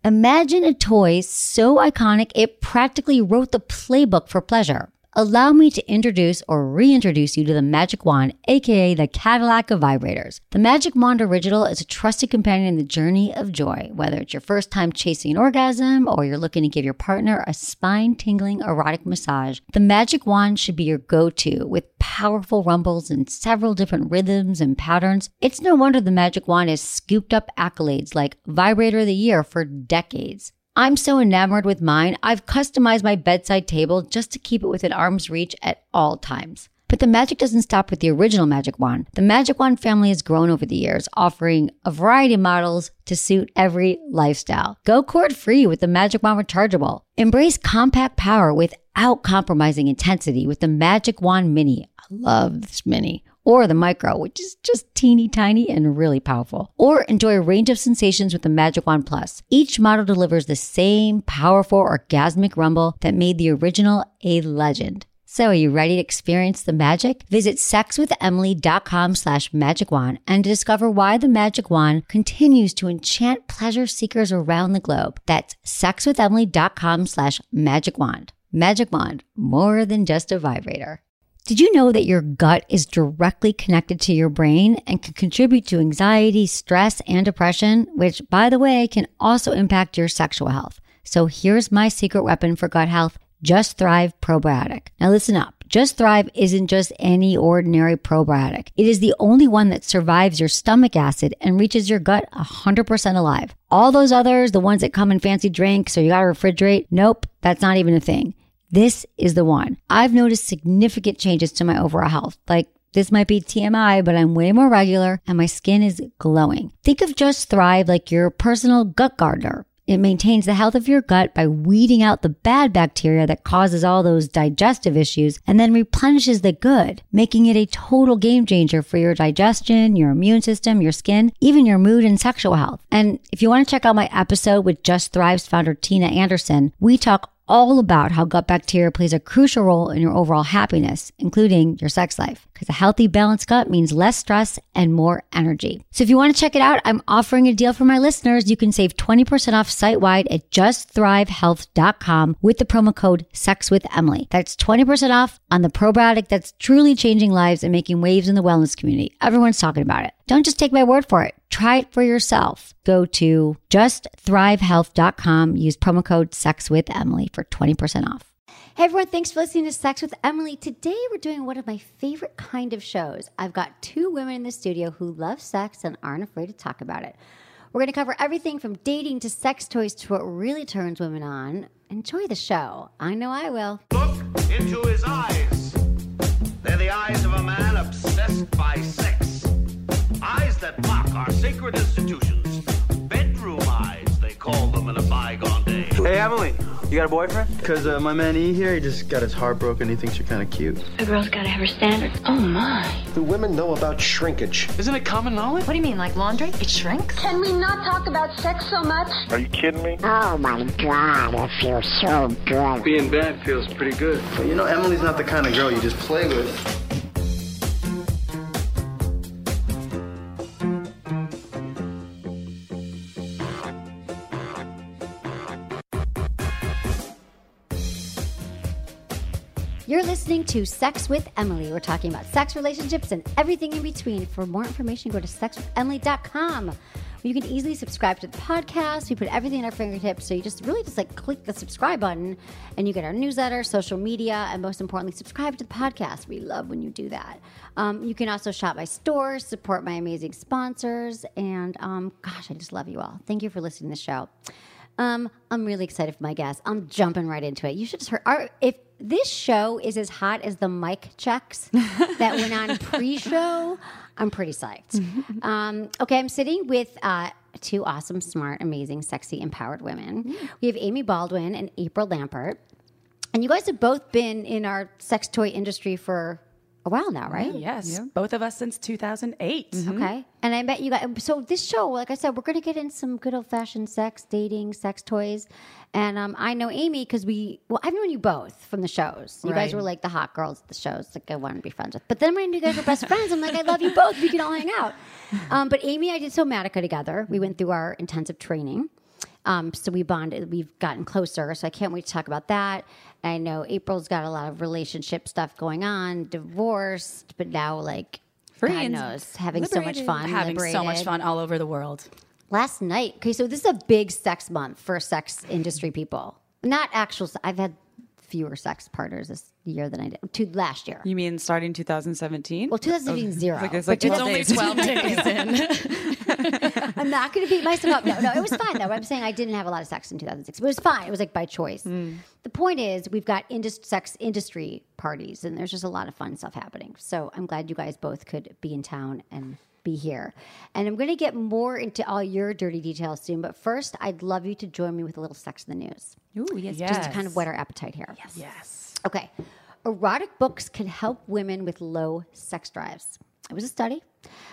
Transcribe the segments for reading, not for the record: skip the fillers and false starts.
Imagine a toy so iconic it practically wrote the playbook for pleasure. Allow me to introduce or reintroduce you to the Magic Wand, aka the Cadillac of vibrators. The Magic Wand Original is a trusted companion in the journey of joy. Whether it's your first time chasing an orgasm or you're looking to give your partner a spine-tingling erotic massage, the Magic Wand should be your go-to with powerful rumbles and several different rhythms and patterns. It's no wonder the Magic Wand has scooped up accolades like Vibrator of the Year for decades. I'm so enamored with mine, I've customized my bedside table just to keep it within arm's reach at all times. But the magic doesn't stop with the original Magic Wand. The Magic Wand family has grown over the years, offering a variety of models to suit every lifestyle. Go cord-free with the Magic Wand Rechargeable. Embrace compact power without compromising intensity with the Magic Wand Mini. I love this Mini. Or the Micro, which is just teeny tiny and really powerful. Or enjoy a range of sensations with the Magic Wand Plus. Each model delivers the same powerful orgasmic rumble that made the original a legend. So are you ready to experience the magic? Visit sexwithemily.com/magicwand and discover why the Magic Wand continues to enchant pleasure seekers around the globe. That's sexwithemily.com/magicwand. Magic Wand, more than just a vibrator. Did you know that your gut is directly connected to your brain and can contribute to anxiety, stress, and depression, which, by the way, can also impact your sexual health? So here's my secret weapon for gut health, Just Thrive Probiotic. Now listen up. Just Thrive isn't just any ordinary probiotic. It is the only one that survives your stomach acid and reaches your gut 100% alive. All those others, the ones that come in fancy drinks or you gotta refrigerate, nope, that's not even a thing. This is the one. I've noticed significant changes to my overall health. Like, this might be TMI, but I'm way more regular and my skin is glowing. Think of Just Thrive like your personal gut gardener. It maintains the health of your gut by weeding out the bad bacteria that causes all those digestive issues and then replenishes the good, making it a total game changer for your digestion, your immune system, your skin, even your mood and sexual health. And if you want to check out my episode with Just Thrive's founder, Tina Anderson, we talk all about how gut bacteria plays a crucial role in your overall happiness, including your sex life. Because a healthy, balanced gut means less stress and more energy. So if you want to check it out, I'm offering a deal for my listeners. You can save 20% off site-wide at justthrivehealth.com with the promo code SEXWithEmily. That's 20% off on the probiotic that's truly changing lives and making waves in the wellness community. Everyone's talking about it. Don't just take my word for it. Try it for yourself. Go to justthrivehealth.com. Use promo code SEXWithEmily for 20% off. Hey everyone, thanks for listening to Sex with Emily. Today we're doing one of my favorite kind of shows. I've got two women in the studio who love sex and aren't afraid to talk about it. We're going to cover everything from dating to sex toys to what really turns women on. Enjoy the show. I know I will. Look into his eyes. They're the eyes of a man obsessed by sex. Eyes that mock our sacred institutions. Bedroom eyes, they call them in a bygone day. Hey, Emily, you got a boyfriend? Because my man E here, he just got his heart broken. He thinks you're kind of cute. A girl's got to have her standards. Oh, my. Do women know about shrinkage? Isn't it common knowledge? What do you mean, like laundry? It shrinks? Can we not talk about sex so much? Are you kidding me? Oh my God, it feels so good. Being bad feels pretty good. But you know, Emily's not the kind of girl you just play with. You're listening to Sex with Emily. We're talking about sex, relationships, and everything in between. For more information, go to sexwithemily.com. You can easily subscribe to the podcast. We put everything at our fingertips, so you just like click the subscribe button, and you get our newsletter, social media, and most importantly, subscribe to the podcast. We love when you do that. You can also shop my store, support my amazing sponsors, and gosh, I just love you all. Thank you for listening to the show. I'm really excited for my guest. I'm jumping right into it. You should just hear if this show is as hot as the mic checks that went on pre-show, I'm pretty psyched. Okay, I'm sitting with two awesome, smart, amazing, sexy, empowered women. We have Amy Baldwin and April Lampert. And you guys have both been in our sex toy industry for a while now, right? Yes, both of us since 2008. Okay. And I met you guys. So this show, like I said, we're going to get in some good old-fashioned sex, dating, sex toys. And I know Amy because I've known you both from the shows. You guys were like the hot girls at the shows like I wanted to be friends with. But then when you guys were best friends, I'm like, I love you both. We can all hang out. But Amy and I did Somatica together. We went through our intensive training. So we bonded. We've gotten closer. So I can't wait to talk about that. I know April's got a lot of relationship stuff going on, divorced, but now like Free God and knows, having so much fun, Having so much liberated. fun all over the world. Last night, okay, so this is a big sex month for sex industry people. Not actual. I've had fewer sex partners this year than I did last year. You mean starting 2017? Well, 2017 zero. It's But like It's only 12 days in. I'm not going to beat myself up. No, it was fine though. I'm saying I didn't have a lot of sex in 2006. But it was fine. It was like by choice. The point is, we've got sex industry parties, and there's just a lot of fun stuff happening. So I'm glad you guys both could be in town and be here. And I'm going to get more into all your dirty details soon. But first, I'd love you to join me with a little sex in the news. Ooh, yes. Just to kind of whet our appetite here. Yes. Okay. Erotic books can help women with low sex drives. It was a study.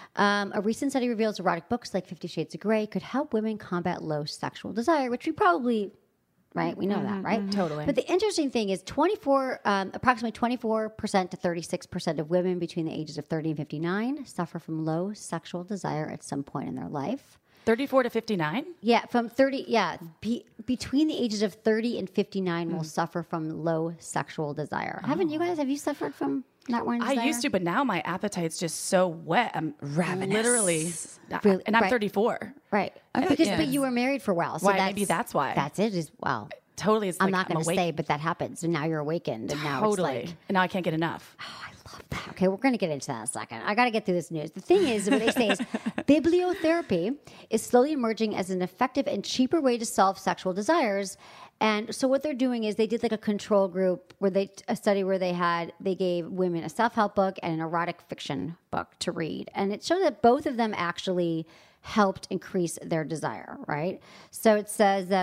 A recent study reveals erotic books like 50 Shades of Grey could help women combat low sexual desire, which we probably, right? We know that, right? Totally. But the interesting thing is approximately 24% to 36% of women between the ages of 30 and 59 suffer from low sexual desire at some point in their life. 34 to 59? Yeah, from 30, between the ages of 30 and 59 will suffer from low sexual desire. Have you suffered from not wanting desire? I used to, but now my appetite's just so wet. I'm ravenous. Literally. Really? And I'm Right. 34. Right. But you were married for a while. So Why, maybe that's why. That's it. Well, Totally. It's I'm like not going to awake. say, but that happens. And now you're awakened. And now Totally. it's like, And now I can't get enough. okay, we're going to get into that in a second. I got to get through this news. The thing is, what they say is bibliotherapy is slowly emerging as an effective and cheaper way to solve sexual desires. And so what they're doing is they did like a control group a study where they gave women a self-help book and an erotic fiction book to read. And it showed that both of them actually helped increase their desire, right? So it says that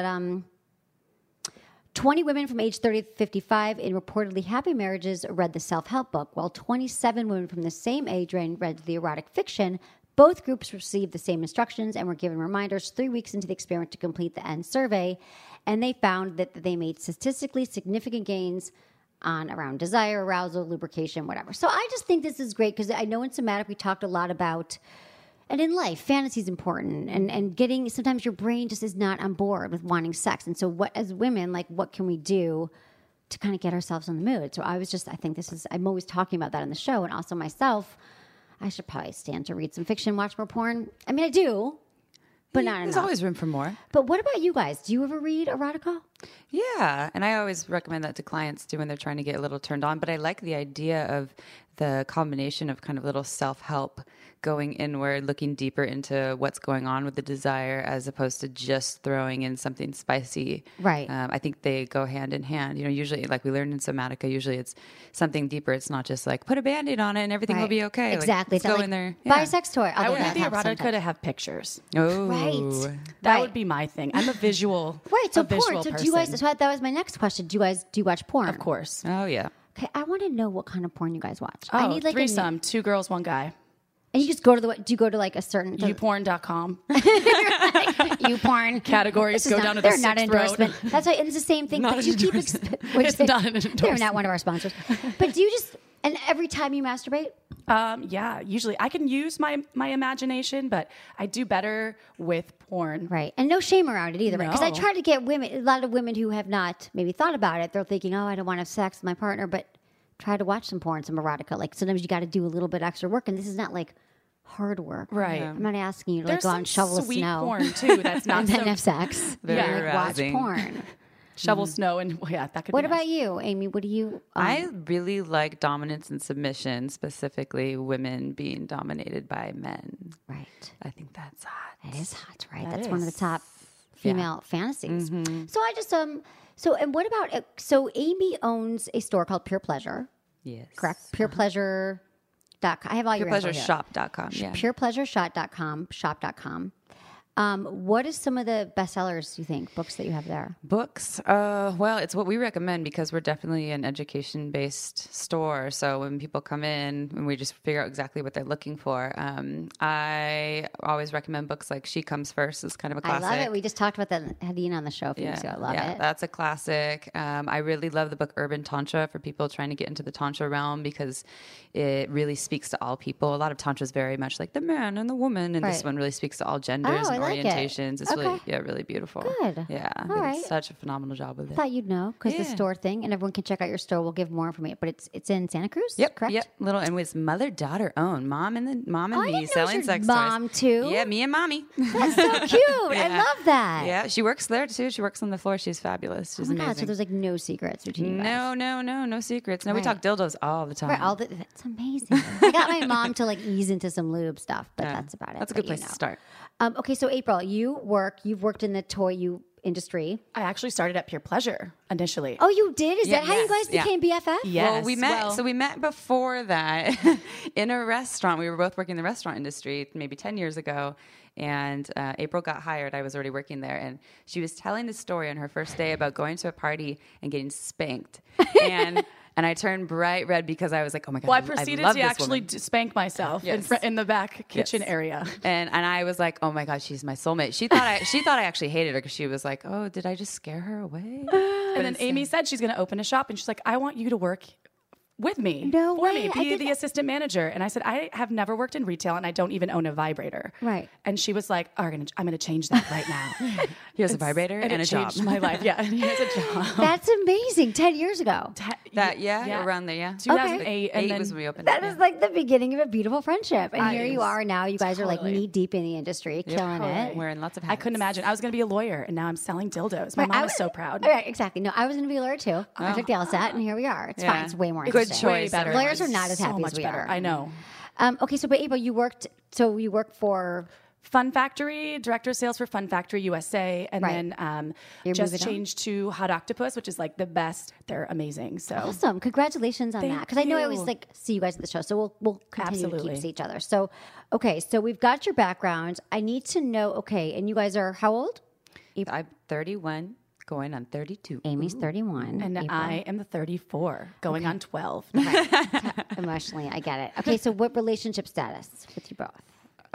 20 women from age 30 to 55 in reportedly happy marriages read the self-help book, while 27 women from the same age range read the erotic fiction. Both groups received the same instructions and were given reminders 3 weeks into the experiment to complete the end survey. And they found that they made statistically significant gains on around desire, arousal, lubrication, whatever. So I just think this is great because I know in Somatic we talked a lot about, and in life, fantasy is important, and getting, sometimes your brain just is not on board with wanting sex. And so as women, like, what can we do to kind of get ourselves in the mood? So I'm always talking about that on the show, and also myself, I should probably stand to read some fiction, watch more porn. I mean, I do, but not enough. There's always room for more. But what about you guys? Do you ever read erotica? Yeah, and I always recommend that to clients too when they're trying to get a little turned on. But I like the idea of the combination of kind of little self-help, going inward, looking deeper into what's going on with the desire as opposed to just throwing in something spicy. Right. I think they go hand in hand. You know, usually, like we learned in Somatica, usually it's something deeper. It's not just like put a Band-Aid on it and everything will be okay. Exactly. Like, let's go in there. Buy a sex toy. I would Although need that the helps erotica sometimes. to have pictures. Oh, Right. That Right. would be my thing. I'm a visual Right, so a visual porn. So person. do you guys? So that was my next question. Do you watch porn? Of course. Oh, yeah. Okay, I want to know what kind of porn you guys watch. Oh, I need like threesome. 2 girls, 1 guy. and you just go to do you go to like a certain Youporn.com. you porn Categories This is go not- down to the they're not an 6th row. endorsement. That's right, and it's the same thing. Not But an you keep endorsement. which It's they- not an They're endorsement. not one of our sponsors. But do you just and every time you masturbate? Yeah, usually I can use my imagination, but I do better with porn. Right. And no shame around it either, right? Because I No. try to get a lot of women who have not maybe thought about it, they're thinking, oh, I don't want to have sex with my partner, but try to watch some porn, some erotica. Like sometimes you got to do a little bit extra work, and this is not like hard work. Right. I'm not asking you to like There's go out some and shovel the sweet snow. porn too. That's not and then so have sex. Very Yeah, like watch arousing. porn. shovel snow and yeah, that could. What be nice. about you, Amy? What do you? I really like dominance and submission, specifically women being dominated by men. right. I think that's hot. That is hot, right? That That's one of the is. top female fantasies. Mm-hmm. So I just and what about so Amy owns a store called Pure Pleasure, Yes. correct? Purepleasure.com. I have all your info here. PurePleasureShop.com. Yeah. Purepleasureshop.com, shop.com. What is some of the bestsellers you think, books that you have there? Books. Well, it's what we recommend because we're definitely an education-based store. So when people come in and we just figure out exactly what they're looking for, I always recommend books like She Comes First is kind of a classic. I love it. We just talked about that, had Ian on the show a few weeks ago. I love it. That's a classic. I really love the book Urban Tantra for people trying to get into the Tantra realm because it really speaks to all people. A lot of Tantra is very much like the man and the woman, and this Right. one really speaks to all genders Oh, I and love like it. orientations. It's Okay. really beautiful. Good. Yeah. All they did right. such a phenomenal job with it. Thought you'd know because the Yeah. store thing, and everyone can check out your store. We'll give more information, but it's in Santa Cruz. Yep, correct. Yep, little, and it's mother-daughter owned. Mom and I me didn't know selling it was sex your mom, toys. too. Yeah, me and mommy. That's so cute. I Yeah. love that. Yeah, she works there too. She works on the floor. She's fabulous. She's Oh my amazing. god! So there's like no secrets between you guys. No secrets. No, we Right. talk dildos all the time. Right, that's amazing. I got my mom to like ease into some lube stuff, but Yeah. that's about it. That's a But good place to start. Okay, so April, you've worked in the toy industry. I actually started at Pure Pleasure initially. Oh, you did? Is Yeah, that how you guys yes, became BFF? Yes. Well, we met. Well- So we met before that in a restaurant. We were both working in the restaurant industry maybe 10 years ago. And April got hired. I was already working there. And she was telling the story on her first day about going to a party and getting spanked. And I turned bright red because I was like, oh my God, Well, I proceeded love to this actually woman. spank myself Yes. in the back kitchen Yes. area. And I was like, oh my God, she's my soulmate. She thought I actually hated her because she was like, oh, did I just scare her away? And then Amy said she's going to open a shop, and she's like, I want you to work with me. No for way. me. I Be did the that. assistant manager. And I said, I have never worked in retail, and I don't even own a vibrator. Right. And she was like, I'm going to change that right now. Here's a vibrator and it a job. changed my life. Yeah, and he has a job. That's amazing. 10 years ago. Around there, yeah. 2008, and Eight then was when we opened That it. is like the beginning of a beautiful friendship. And here you are now. You guys are like Totally. knee deep in the industry, killing it. Wearing lots of hats. I couldn't imagine. I was going to be a lawyer, and now I'm selling dildos. My Right, mom I is so proud. Right, exactly. No, I was going to be a lawyer too. I took the LSAT, and here we are. It's fine. Yeah. It's way more Good interesting. choice. Way better. Lawyers are not as so happy much as we better. are. I know. Okay, so but April, you worked for Fun Factory, director of sales for Fun Factory USA, and Right. then You're just moving on? changed to Hot Octopus, which is like the best. They're amazing. So awesome. Congratulations on Thank that. Because I know I always you. like see you guys at the show, so we'll continue to Absolutely. keep see each other. So okay, so we've got your background. I need to know. Okay, and you guys are how old? I'm 31, going on 32. Amy's 31, and April. I am the 34, going on 12. Emotionally, I get it. Okay, so what relationship status with you both?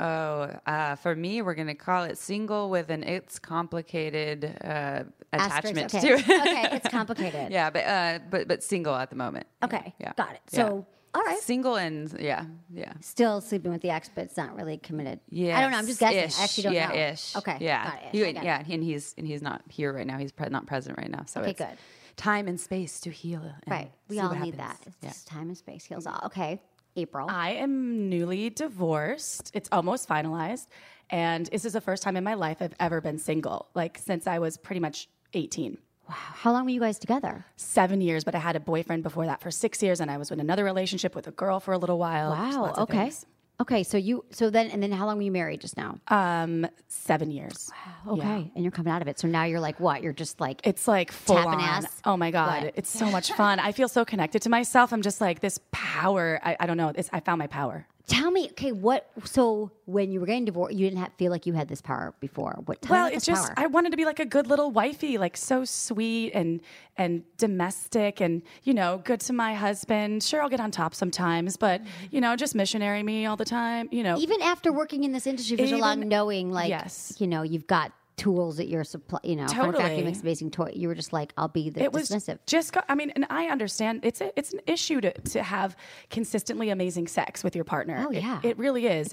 For me, we're going to call it single with an it's complicated attachment Asterisk, to okay. it. Okay, it's complicated. Yeah, but single at the moment. Okay, Yeah. got it. Yeah. So, all right. Single and yeah. Still sleeping with the ex, but it's not really committed. Yeah. I don't know. I'm just guessing. Ish. I actually don't know. Ish. Okay. Yeah. Got it. He- I get it. yeah. And he's not here right now. He's not present right now. So Okay, it's good. time and space to heal. And Right. We see all what need that. happens. It's just time and space heals all. Okay. April. I am newly divorced. It's almost finalized. And this is the first time in my life I've ever been single, like since I was pretty much 18. Wow. How long were you guys together? 7 years, but I had a boyfriend before that for 6 years, and I was in another relationship with a girl for a little while. Just Wow. lots of Okay. things. Okay. So then how long were you married just now? 7 years. Okay. Yeah. And you're coming out of it. So now you're like what? You're just like It's like full Tapping on. ass? Oh my God. What? It's so much fun. I feel so connected to myself. I'm just like this power. I don't know. I found my power. Tell me, okay, so when you were getting divorced, you didn't feel like you had this power before. Tell me Well, about it's this just power. I wanted to be like a good little wifey, like so sweet and domestic and, good to my husband. Sure, I'll get on top sometimes, but, just missionary me all the time, Even after working in this industry for so long, Even- knowing like, Yes. you've got tools at your supply, Fun Factory Totally. makes amazing toy. You were just like, I'll be the it was dismissive. just and I understand it's an issue to have consistently amazing sex with your partner. Oh, yeah. It really is.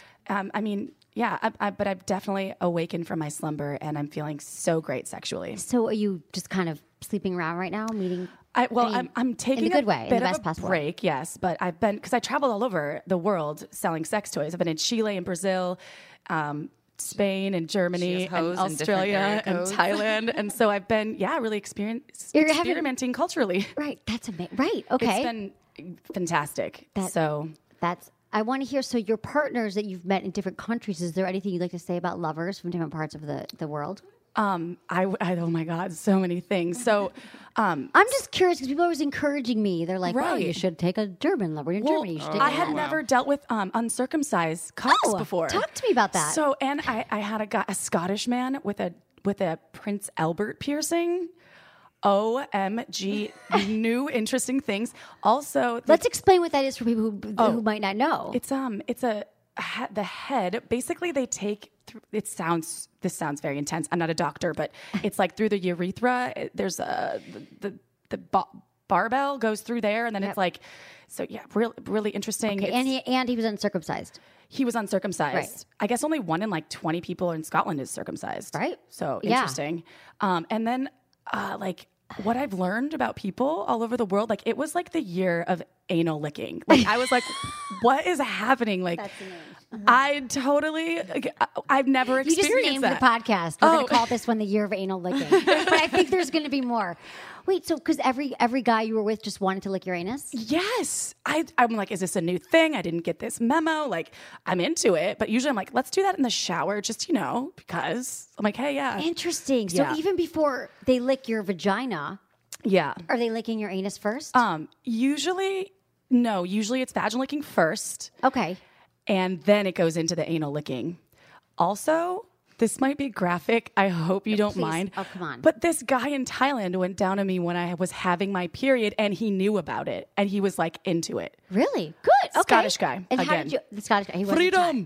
But I've definitely awakened from my slumber and I'm feeling so great sexually. So are you just kind of sleeping around right now, meeting? I'm taking in the good way, in bit the of best a possible way. break, yes. But I've been because I traveled all over the world selling sex toys. I've been in Chile and Brazil, Spain and Germany She has and hoes in different Australia area and codes. Thailand, and so I've been really You're having- experimenting culturally. Right. That's amazing. Right. Okay. It's been fantastic. I want to hear. So your partners that you've met in different countries. Is there anything you'd like to say about lovers from different parts of the world? Oh my God, so many things. So, I'm just curious because people are always encouraging me. They're like, "Well, Right. you should take a German lover in Germany. You should take I a had man." never dealt with uncircumcised cocks Oh, before. talk to me about that. So, and I had a Scottish man with a Prince Albert piercing. OMG, new interesting things. Also, Let's explain what that is for people who might not know. it's the head. Basically, they take. This sounds very intense. I'm not a doctor, but it's like through the urethra. There's the barbell goes through there, and then it's like, so yeah, really interesting. Okay, and he was uncircumcised. He was uncircumcised. Right. I guess only 1 in like 20 people in Scotland is circumcised. Right. So Yeah. interesting. And then like what I've learned about people all over the world, like it was like the year of anal licking. Like I was like, what is happening? Like I totally, I've never You just experienced named that. the podcast. We're going Oh. to call this one the year of anal licking. But I think there's going to be more. Wait, so because every guy you were with just wanted to lick your anus? Yes. I'm like, is this a new thing? I didn't get this memo. Like, I'm into it. But usually I'm like, let's do that in the shower, just, because I'm like, hey, yeah. Interesting. So Yeah. even before they lick your vagina, Yeah. are they licking your anus first? Usually it's vaginal licking first, Okay. and then it goes into the anal licking. Also, this might be graphic. I hope you don't Please. mind. Oh, come on. But this guy in Thailand went down on me when I was having my period, and he knew about it, and he was like into it. Really? Good. Okay. Scottish guy, And how again. did you? The Scottish guy. He wasn't Freedom.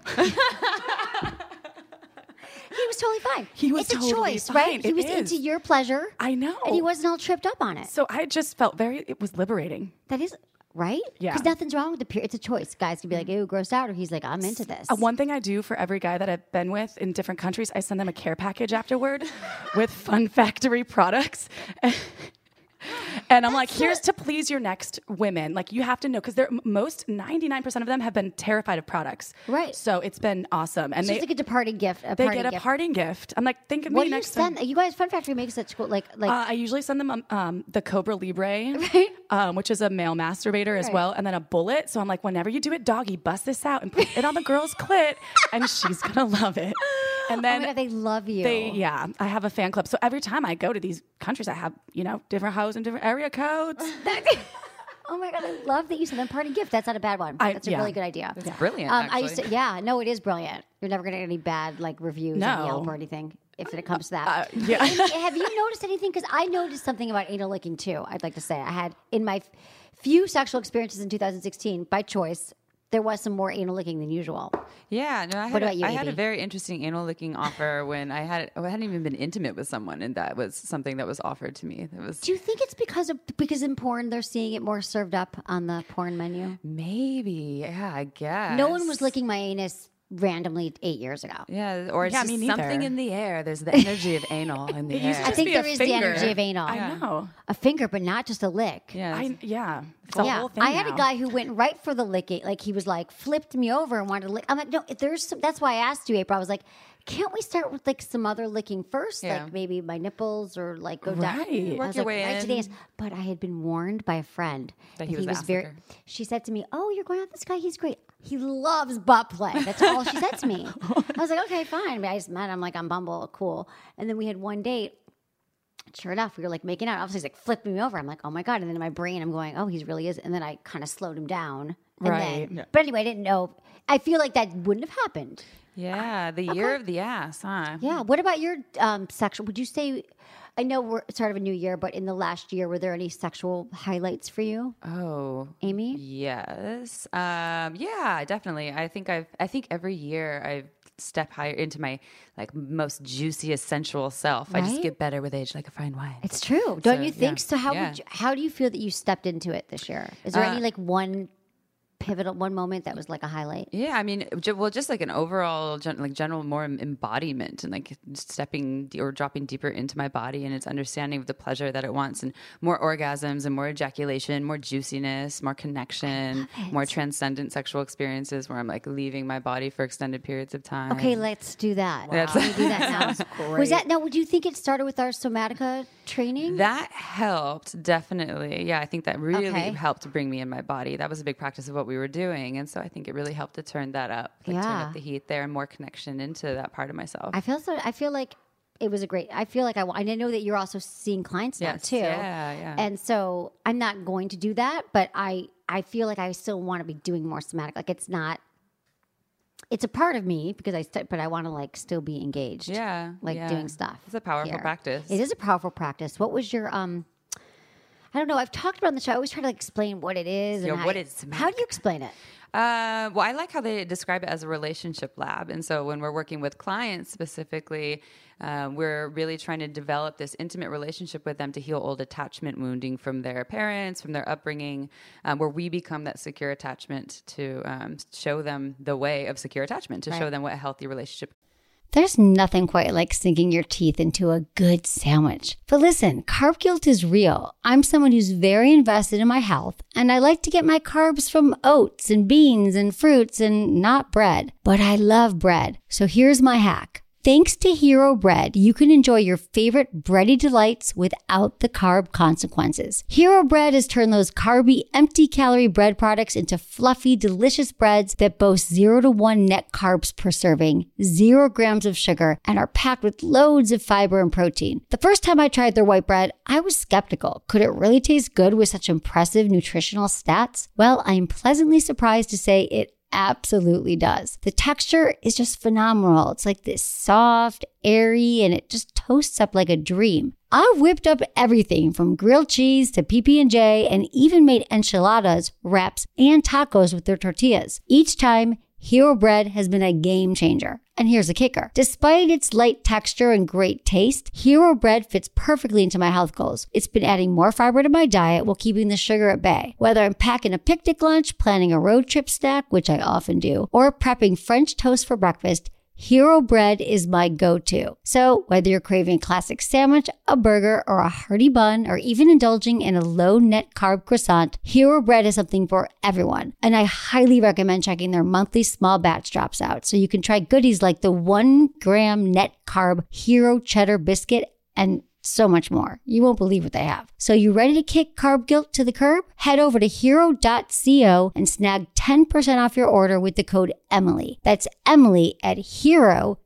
He was totally fine. He was it's a totally choice, fine. right? He It was is. into your pleasure. I know. And he wasn't all tripped up on it. So I just felt it was liberating. That is right. Yeah. Because nothing's wrong with the period. It's a choice. Guys can be like, ew, grossed out, or he's like, I'm into this. One thing I do for every guy that I've been with in different countries, I send them a care package afterward with Fun Factory products. And I'm like, here's to please your next women. Like, you have to know, because 99% of them have been terrified of products. Right. So it's been awesome. And So it's like a departing gift. they get a parting gift. I'm like, think of What me do you next send? time. You guys, Fun Factory makes such cool, like I usually send them the Cobra Libre, Right. which is a male masturbator as Right. well, and then a bullet. So I'm like, whenever you do it, doggy, bust this out and put it on the girl's clit, and she's gonna love it. And then oh my God, they love you. I have a fan club. So every time I go to these countries, I have different hoes and different area codes. Oh my God, I love that you send them parting gift. That's not a bad one. That's a yeah. really good idea. It's brilliant. I used actually. to, no, it is brilliant. You're never going to get any bad reviews on No. Yelp or anything if it comes to that. Yeah. And have you noticed anything? Because I noticed something about anal licking too. I'd like to say I had in my few sexual experiences in 2016 by choice. There was some more anal licking than usual. Yeah, no, I What had, about you, I had a Amy? very interesting anal licking offer when I hadn't even been intimate with someone, and that was something that was offered to me. It was Do you think it's because in porn they're seeing it more served up on the porn menu? maybe, yeah, I guess. No one was licking my anus randomly 8 years ago. Yeah, or it's Yeah, just me neither. something in the air. There's the energy of anal in the It used to air. I think be a there is the finger. energy of anal. I know. A finger, but not just a lick. Yeah, It's a whole thing I had now. a guy who went right for the licking. Like he was like flipped me over and wanted to lick. I'm like, no, that's why I asked you, April. I was like, can't we start with like some other licking first? Yeah. Like maybe my nipples or like go down. Right. I Work was your like, way right to in. the ass. But I had been warned by a friend That he was the very. ass licker. She said to me, "Oh, you're going out with this guy. He's great. He loves butt play." That's all she said to me. I was like, okay, fine. I just met him like on Bumble, cool. And then we had one date. Sure enough, we were like making out. Obviously, he's like flipping me over. I'm like, oh my God. And then in my brain, I'm going, oh, he really is. And then I kind of slowed him down. And Right. then, but anyway, I didn't know. I feel like that wouldn't have happened. yeah, the year of the ass, huh? Yeah. What about your sexual? Would you say, I know we're start of a new year, but in the last year, were there any sexual highlights for you, Oh, Amy? yes. Yeah, definitely. I think every year I've stepped higher into my like most juiciest sensual self. I Right? just get better with age, like a fine wine. It's true. Don't you think? yeah. So how Yeah. how do you feel that you stepped into it this year? Is there any like one pivotal moment that was like a highlight? Yeah, I mean, just like an overall, general more embodiment and like stepping or dropping deeper into my body and its understanding of the pleasure that it wants, and more orgasms and more ejaculation, more juiciness, more connection, more transcendent sexual experiences where I'm like leaving my body for extended periods of time. Okay, let's do that. That's- Can we do that now? Was that now? Would you think it started with our somatica training? That helped, definitely. Yeah, I think that really Okay. helped bring me in my body. That was a big practice of what we were doing. And so I think it really helped to turn that up, turn Yeah. up the heat there and more connection into that part of myself. I feel like it was a great. I feel like I know that you're also seeing clients now Yes. too. Yeah. And so I'm not going to do that, but I feel like I still want to be doing more somatic. Like it's not. It's a part of me because but I want to like still be engaged. Yeah. like yeah. doing stuff. It's a powerful here. practice. It is a powerful practice. What was your I don't know. I've talked about it on the show. I always try to explain what it is. Yeah, and what is somatic? How do you explain it? Well, I like how they describe it as a relationship lab. And so when we're working with clients specifically, we're really trying to develop this intimate relationship with them to heal old attachment wounding from their parents, from their upbringing, where we become that secure attachment to show them the way of secure attachment, to show them what a healthy relationship. There's nothing quite like sinking your teeth into a good sandwich. But listen, carb guilt is real. I'm someone who's very invested in my health, and I like to get my carbs from oats and beans and fruits and not bread. But I love bread. So here's my hack. Thanks to Hero Bread, you can enjoy your favorite bready delights without the carb consequences. Hero Bread has turned those carby, empty-calorie bread products into fluffy, delicious breads that boast 0 to 1 net carbs per serving, 0 grams of sugar, and are packed with loads of fiber and protein. The first time I tried their white bread, I was skeptical. Could it really taste good with such impressive nutritional stats? Well, I am pleasantly surprised to say it absolutely does. The texture is just phenomenal. It's like this soft, airy, and it just toasts up like a dream. I've whipped up everything from grilled cheese to PB&J and even made enchiladas, wraps, and tacos with their tortillas. Each time, Hero Bread has been a game changer. And here's the kicker. Despite its light texture and great taste, Hero Bread fits perfectly into my health goals. It's been adding more fiber to my diet while keeping the sugar at bay. Whether I'm packing a picnic lunch, planning a road trip snack, which I often do, or prepping French toast for breakfast, Hero Bread is my go-to. So whether you're craving a classic sandwich, a burger, or a hearty bun, or even indulging in a low-net carb croissant, Hero Bread is something for everyone. And I highly recommend checking their monthly small batch drops out so you can try goodies like the 1 gram net carb Hero Cheddar Biscuit and so much more. You won't believe what they have. So you ready to kick carb guilt to the curb? Head over to hero.co and snag 10% off your order with the code Emily. That's Emily at hero.co.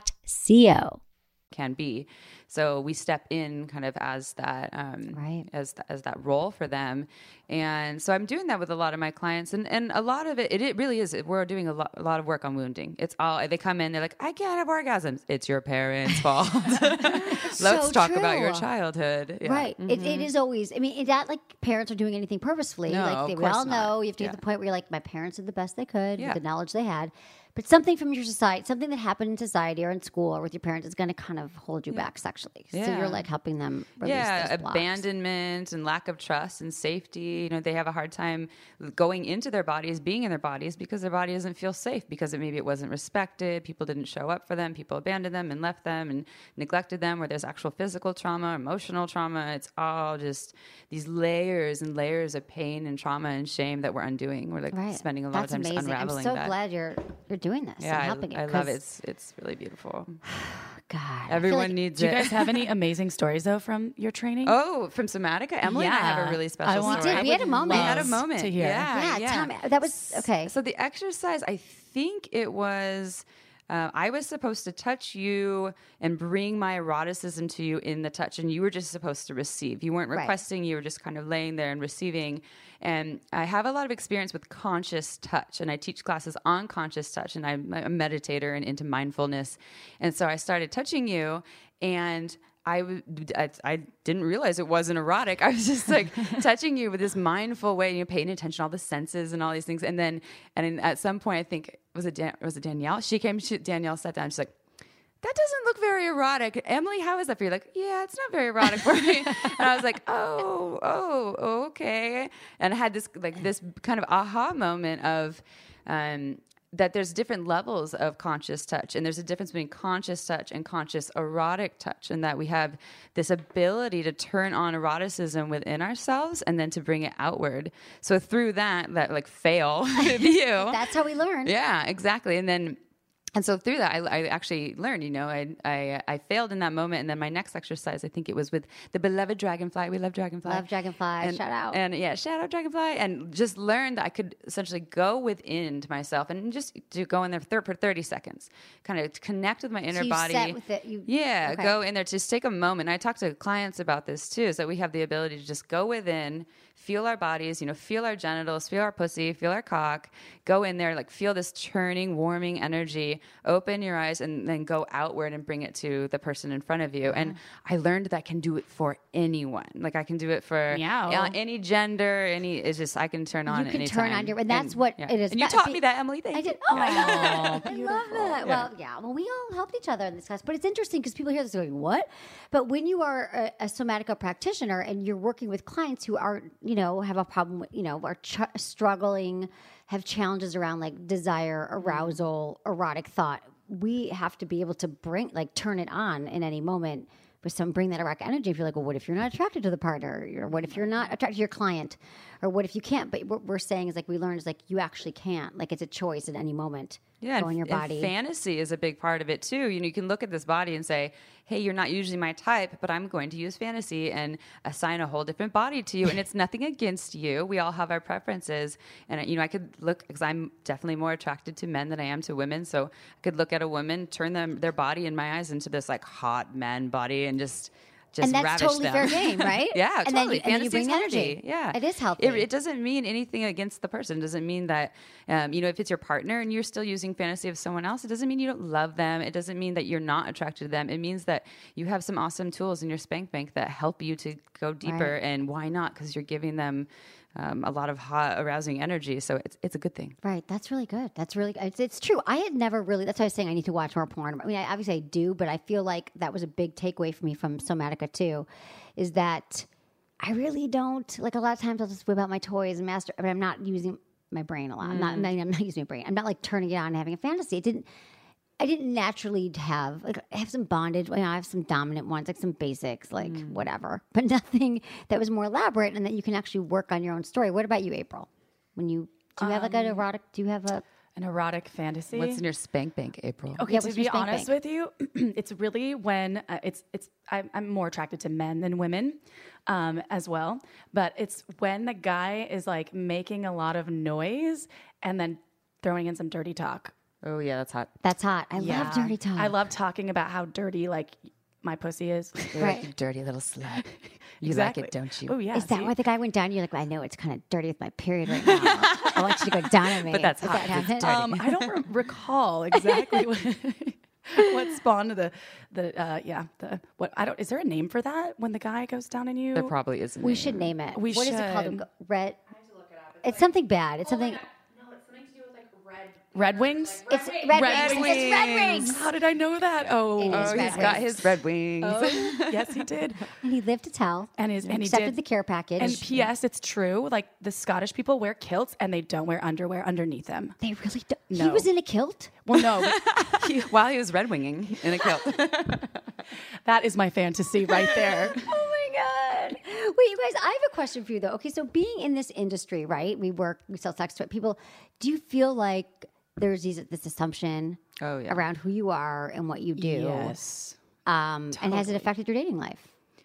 Can be. So we step in kind of as that, as that role for them. And so I'm doing that with a lot of my clients, and a lot of it really is. We're doing a lot of work on wounding. It's all, they come in, they're like, I can't have orgasms. It's your parents' fault. Let's talk about your childhood. Yeah. Right. Mm-hmm. It is always, I mean, it's not like parents are doing anything purposefully. No, like we all know you have to get to the point where you're like, my parents did the best they could with the knowledge they had. But something from your society, something that happened in society or in school or with your parents is going to kind of hold you back sexually. So you're like helping them release those blocks. Abandonment and lack of trust and safety. You know, they have a hard time going into their bodies, being in their bodies because their body doesn't feel safe because maybe it wasn't respected. People didn't show up for them. People abandoned them and left them and neglected them, where there's actual physical trauma, emotional trauma. It's all just these layers and layers of pain and trauma and shame that we're undoing. We're like spending a lot of time just unraveling that. I'm so glad you're doing this and helping it. I love it. It's really beautiful. God, everyone needs it. Do you guys have any amazing stories though from your training? Oh, from Somatica? Emily and I have a really special story. We had a moment. We had a moment to hear. Yeah. Tell me. That was okay. So the exercise, I think it was. I was supposed to touch you and bring my eroticism to you in the touch, and you were just supposed to receive. You weren't requesting, you were just kind of laying there and receiving. And I have a lot of experience with conscious touch, and I teach classes on conscious touch, and I'm a meditator and into mindfulness. And so I started touching you, and I didn't realize it wasn't erotic. I was just like touching you with this mindful way, and you're paying attention to all the senses and all these things. And then, at some point, I think was it Danielle? Danielle sat down. She's like, "That doesn't look very erotic, Emily. How is that for you?" Like, "Yeah, it's not very erotic for me." And I was like, "Oh, okay." And I had this kind of aha moment of. That there's different levels of conscious touch, and there's a difference between conscious touch and conscious erotic touch, and that we have this ability to turn on eroticism within ourselves and then to bring it outward. So through that like fail view. That's how we learn. Yeah, exactly. And so through that, I actually learned, I failed in that moment. And then my next exercise, I think it was with the beloved Dragonfly. We love Dragonfly. Love Dragonfly. Shout out. And shout out Dragonfly. And just learned that I could essentially go within to myself and just to go in there for 30 seconds, kind of connect with my inner body. Sat with it. Go in there. Just take a moment. And I talk to clients about this too, is that we have the ability to just go within, feel our bodies, feel our genitals, feel our pussy, feel our cock, go in there, like feel this churning, warming energy, energy, open your eyes, and then go outward and bring it to the person in front of you. And I learned that I can do it for anyone. Like I can do it for any gender, it's just, I can turn on you can anytime. turn on your, and that's what it is. And you taught me that, Emily. Thank I you. did. Oh my God. I love that. Well, we all helped each other in this class, but it's interesting because people hear this going, what? But when you are a Somatica practitioner and you're working with clients who are, have a problem with, are struggling, have challenges around like desire, arousal, erotic thought, we have to be able to turn it on in any moment. But bring that erotic energy. If you're like, well, what if you're not attracted to the partner? Or what if you're not attracted to your client? Or what if you can't? But what we're saying is like, we learned is like, you actually can't. Like it's a choice at any moment. Yeah, go in your body. And fantasy is a big part of it too. You can look at this body and say, hey, you're not usually my type, but I'm going to use fantasy and assign a whole different body to you. And it's nothing against you. We all have our preferences. And, I could look, because I'm definitely more attracted to men than I am to women. So I could look at a woman, turn their body in my eyes into this like hot man body and just and that's ravish totally them. fair game, right? Yeah, and totally. Then you bring Fantasy's energy. healthy. Yeah, it is healthy. It doesn't mean anything against the person. It doesn't mean that, if it's your partner and you're still using fantasy of someone else, it doesn't mean you don't love them. It doesn't mean that you're not attracted to them. It means that you have some awesome tools in your spank bank that help you to go deeper. Right. And why not? Because you're giving them a lot of hot, arousing energy. So it's a good thing. Right. That's really good. That's really good. It's true. I had never really, that's why I was saying I need to watch more porn. I mean, obviously I do, but I feel like that was a big takeaway for me from Somatica too, is that I really don't, like a lot of times I'll just whip out my toys and but I'm not using my brain a lot. I'm not using my brain. I'm not like turning it on and having a fantasy. I didn't naturally have, like, I have some bondage. I have some dominant ones, like some basics, like whatever, but nothing that was more elaborate and that you can actually work on your own story. What about you, April? Do you have like an erotic, an erotic fantasy? What's in your spank bank, April? Okay, Yeah, to be honest with you, it's really when I'm more attracted to men than women as well. But it's when the guy is like making a lot of noise and then throwing in some dirty talk. Oh, yeah, that's hot. That's hot. I love dirty talk. I love talking about how dirty like my pussy is. Right. You dirty little slut. You Exactly. like it, don't you? Oh, yeah. Is that why the guy went down? You're like, I know it's kind of dirty with my period right now. I want you to go down on me. But that's Is hot. that what It's happened? dirty. I don't recall exactly what spawned is there a name for that when the guy goes down on you? There probably isn't. We should name it. We What is it called? should. Red. It's something bad. It's something. Red Wings? It's Red Wings. It's Red Wings. How did I know that? Oh, It is Red he's got Wings. his Red Wings. yes, he did. And he lived to tell. And he accepted did the care package. And P.S. It's true. Like the Scottish people wear kilts and they don't wear underwear underneath them. They really do. He No. was in a kilt. Well, no, While he was red winging in a kilt. that is my fantasy right there. Oh my God. Wait, you guys, I have a question for you though. Okay, so being in this industry, right? We sell sex to people. Do you feel like there's this assumption around who you are and what you do? Yes. And has it affected your dating life?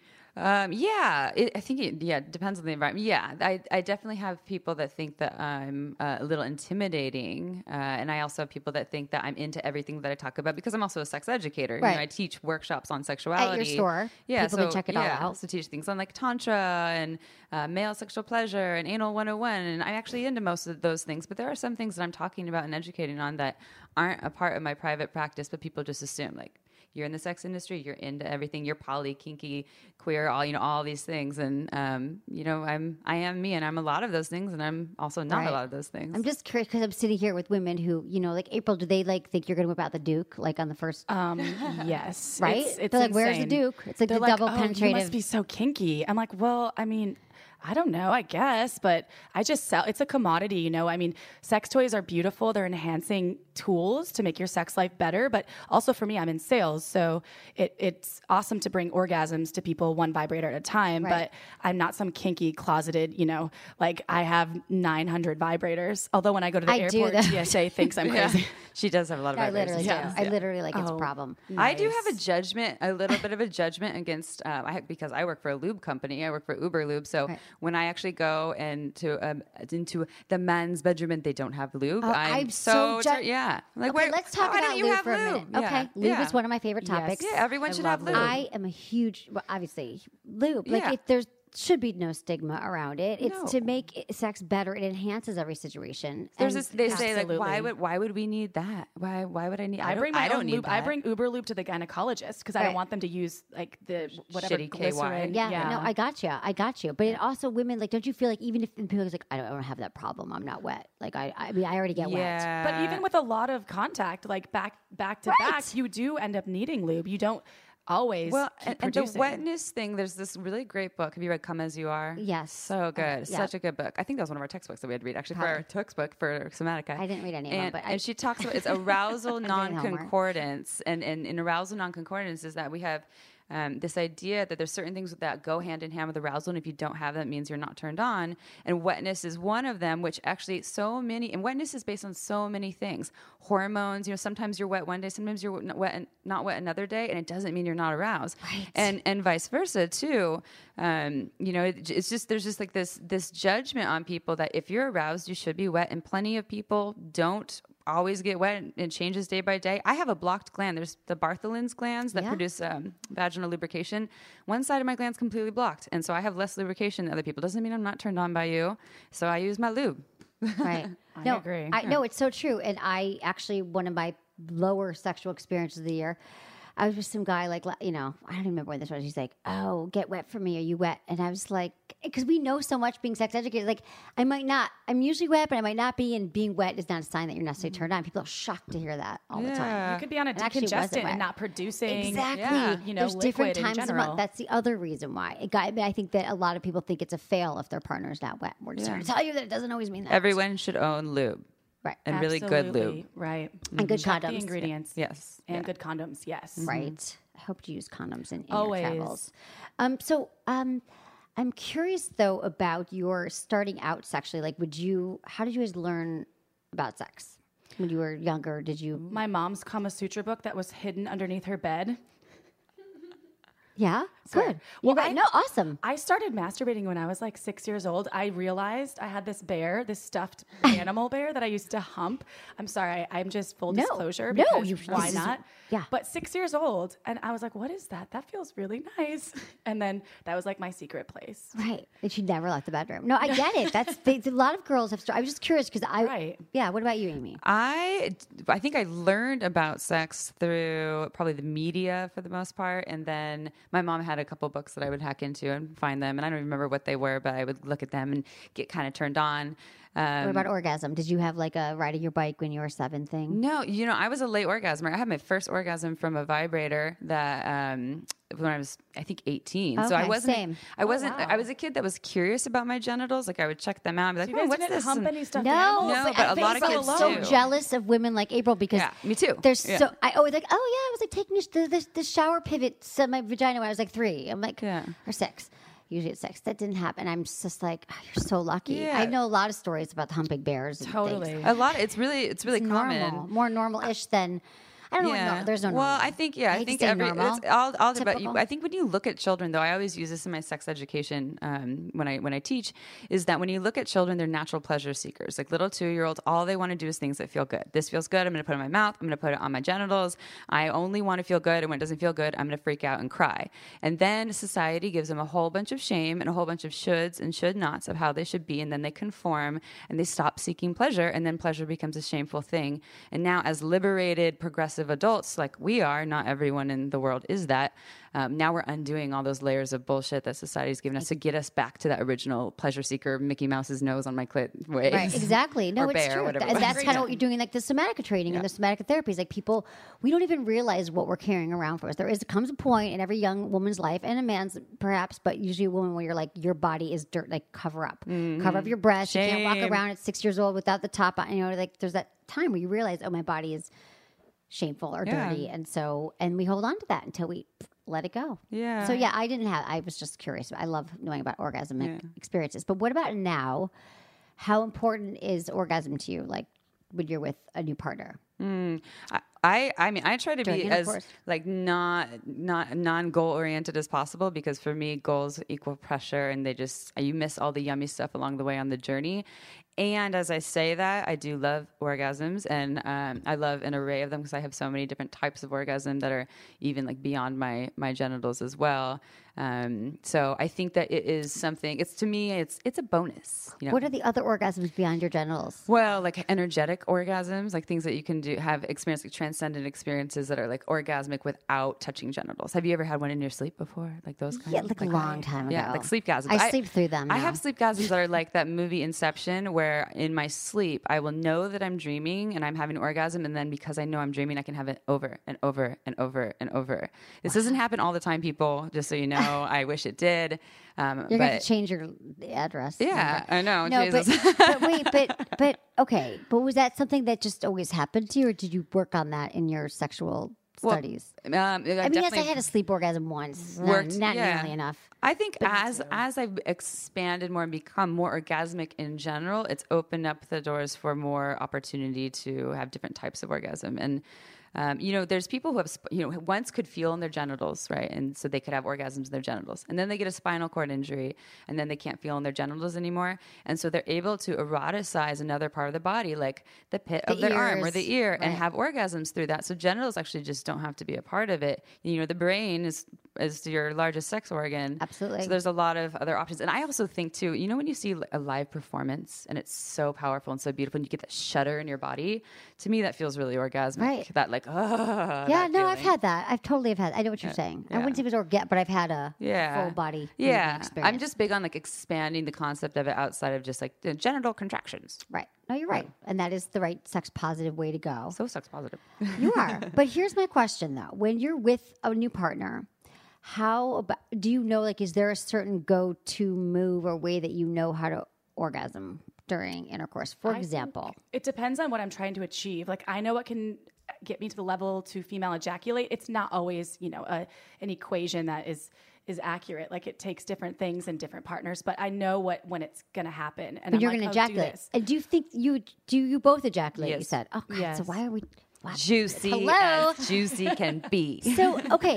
I think it depends on the environment. Yeah, I definitely have people that think that I'm a little intimidating, and I also have people that think that I'm into everything that I talk about because I'm also a sex educator. Right. I teach workshops on sexuality At your store. Yeah, People can check it all out. I also teach things on like tantra and male sexual pleasure and anal 101, and I'm actually into most of those things. But there are some things that I'm talking about and educating on that aren't a part of my private practice, but people just assume like, you're in the sex industry, you're into everything, you're poly, kinky, queer, all these things. And, I am me and I'm a lot of those things and I'm also not a lot of those things. I'm just curious because I'm sitting here with women who, like April, do they like think you're going to whip out the Duke like on the first? Yes. Right? It's They're like, where's the insane. Duke? It's like They're the double You penetrative. must be so kinky. I'm like, well, I mean, I don't know, I guess, but I just sell. It's a commodity, I mean, sex toys are beautiful. They're enhancing tools to make your sex life better. But also for me, I'm in sales. So it's awesome to bring orgasms to people one vibrator at a time. Right. But I'm not some kinky closeted, like I have 900 vibrators. Although when I go to the I do, airport, though. TSA thinks I'm crazy. She does have a lot of I vibrators. literally do. Yes. I literally it's a problem. I do have a little bit of a judgment against, because I work for a lube company. I work for Uber Lube. So when I actually go into the man's bedroom and they don't have lube, I'm so yeah. Like, okay, let's talk why about don't you lube have for a minute. lube? Okay, lube is one of my favorite topics. Yeah, everyone should have lube. I am a huge, obviously, lube. Yeah. Like, there's should be no stigma around it. It's to make sex better. It enhances every situation. There's And this, they say Absolutely. like, why would we need that? Why would I need? I bring my I don't own need lube. that. I bring Uber lube to the gynecologist because I Right. don't want them to use like the whatever Shitty KY. glycerin. Yeah, no, I got you. But it also, women, like, don't you feel like even if people are like, I don't have that problem, I'm not wet. Like, I mean, I already get wet. But even with a lot of contact, like back to back, you do end up needing lube. You don't always keep and the producing. wetness thing, there's this really great book. Have you read Come As You Are? Yes. So good. Yeah. Such a good book. I think that was one of our textbooks that we had to read, actually, for our textbook for Somatica. I didn't read any of them, but and she talks about it's arousal doing homework. non-concordance. And in arousal non-concordance is that we have this idea that there's certain things that go hand in hand with arousal, and if you don't have that, it means you're not turned on. And wetness is one of them, which actually and wetness is based on so many things. Hormones, sometimes you're wet one day, sometimes you're not wet another day, and it doesn't mean you're not aroused. Right. And vice versa too. It's just there's just like this judgment on people that if you're aroused, you should be wet, and plenty of people don't always get wet, and it changes day by day. I have a blocked gland. There's the Bartholin's glands that produce vaginal lubrication. One side of my gland's completely blocked, and so I have less lubrication than other people. Doesn't mean I'm not turned on by you, so I use my lube. Right. I No, agree. No, it's so true. And I actually, one of my lower sexual experiences of the year, I was with some guy, like, I don't even remember when this was. He's like, oh, get wet for me. Are you wet? And I was like, because we know so much being sex educated. Like, I'm usually wet, but I might not be. And being wet is not a sign that you're necessarily turned on. People are shocked to hear that all the time. You could be on a It actually wasn't decongestant wet. and not producing. Exactly. There's different liquid in times of general. month. That's the other reason why. I think that a lot of people think it's a fail if their partner's not wet. We're just here to tell you that it doesn't always mean that. Everyone should own lube. Right. And really good lube. Right. And good Check condoms. the ingredients. Yes. And Yeah. good condoms. Yes. Right. I hope you use condoms in Always. your travels. I'm curious though about your starting out sexually. Like, how did you guys learn about sex when you were younger? Did you? My mom's Kama Sutra book that was hidden underneath her bed. Yeah. Sorry. Good. Well, Well, awesome. I started masturbating when I was like 6 years old. I realized I had this stuffed animal bear that I used to hump. I'm sorry, I'm just full disclosure. No, Because why not? yeah. But 6 years old, and I was like, what is that? That feels really nice. And then that was like my secret place. Right. And she never left the bedroom. No, I get it. A lot of girls have. I was just curious because Right. Yeah. What about you, Amy? I think I learned about sex through probably the media for the most part, and then my mom had a couple books that I would hack into and find them, and I don't remember what they were, but I would look at them and get kind of turned on. What about orgasm? Did you have like a riding your bike when you were 7 thing? No, I was a late orgasmer. I had my first orgasm from a vibrator that when I was, I think, 18. So I Okay, wasn't. same. I wasn't. wow. I was a kid that was curious about my genitals. Like I would check them out and be like, You guys what's didn't this? hump And- any stuffed No, animals? No, but a lot of I'm kids so do. jealous of women like April because Yeah, me too. There's Yeah. so I always like, oh yeah, I was like taking the shower pivots in my vagina when I was like 3. I'm like, Yeah. or 6. Usually it's 6. That didn't happen. I'm just like, oh, you're so lucky. Yeah. I know a lot of stories about the humping bears. And Totally. things. A lot. It's really It's common. normal, more normal-ish than. I don't know. There's no. Well, normal. I think I hate I think to say every normal. it's all about you. Typical. I think when you look at children, though, I always use this in my sex education when I teach, is that when you look at children, they're natural pleasure seekers. Like little 2-year-olds, all they want to do is things that feel good. This feels good. I'm going to put it in my mouth. I'm going to put it on my genitals. I only want to feel good, and when it doesn't feel good, I'm going to freak out and cry. And then society gives them a whole bunch of shame and a whole bunch of shoulds and should nots of how they should be, and then they conform and they stop seeking pleasure, and then pleasure becomes a shameful thing. And now, as liberated, progressive adults, like we are, not everyone in the world is that. Now we're undoing all those layers of bullshit that society's given us to get us back to that original pleasure seeker, Mickey Mouse's nose on my clit ways. Right, exactly. No, Or it's bear, true. whatever it And was. that's kind of what you're doing in like the somatica training and the somatica therapies. Like people, we don't even realize what we're carrying around for us. Comes a point in every young woman's life and a man's perhaps, but usually a woman where you're like, your body is dirt, like cover up your breasts. You can't Shame. walk around at 6 years old without the top on. Like there's that time where you realize, oh, my body is shameful or Yeah. dirty. And we hold on to that until we let it go. Yeah. So yeah, I was just curious. I love knowing about orgasmic experiences. But what about now? How important is orgasm to you? Like when you're with a new partner? I mean, I try to During be as intercourse. like not non-goal oriented as possible, because for me, goals equal pressure, and you miss all the yummy stuff along the way on the journey. And as I say that, I do love orgasms, and I love an array of them because I have so many different types of orgasm that are even like beyond my genitals as well. So I think that it is something. To me, it's a bonus. You know? What are the other orgasms beyond your genitals? Well, like energetic orgasms, like things that you can have experience, like transcendent experiences that are like orgasmic without touching genitals. Have you ever had one in your sleep before? Like those kinds? Yeah, like a long time ago. Yeah, like sleepgasms. I sleep through them I now. have sleepgasms that are like that movie Inception, where in my sleep I will know that I'm dreaming and I'm having an orgasm, and then because I know I'm dreaming, I can have it over and over and over and over. This doesn't happen all the time, people. Just so you know, I wish it did. You're going to change your address. Yeah, I know. No, Jesus. but wait, but okay. But was that something that just always happened to you, or did you work on that in your sexual studies? I mean, yes, I had a sleep orgasm once. Not nearly enough. I think as I've expanded more and become more orgasmic in general, it's opened up the doors for more opportunity to have different types of orgasm. And there's people who have, once could feel in their genitals, right? And so they could have orgasms in their genitals. And then they get a spinal cord injury, and then they can't feel in their genitals anymore. And so they're able to eroticize another part of the body, like the pit of their arm or the ear, right, and have orgasms through that. So genitals actually just don't have to be a part of it. The brain is your largest sex organ. Absolutely. So there's a lot of other options. And I also think, too, when you see a live performance and it's so powerful and so beautiful and you get that shudder in your body, to me, that feels really orgasmic. Right. That like, yeah, no, I've had that. I've totally have had. I know what you're saying. Yeah. I wouldn't say it was but I've had a full body. Experience. I'm just big on like expanding the concept of it outside of just like the genital contractions. Right. No, you're right, and that is the right sex positive way to go. So sex positive. You are. But here's my question though: when you're with a new partner, do you know? Like, is there a certain go-to move or way that you know how to orgasm during intercourse? For example, it depends on what I'm trying to achieve. Like, I know what can get me to the level to female ejaculate. It's not always, an equation that is accurate. Like, it takes different things in different partners, but I know when it's going to happen. And you're going to ejaculate. And do you think you both ejaculate? Yes. You said, oh God, yes. So why are we? Wow. Juicy as juicy can be. So, okay.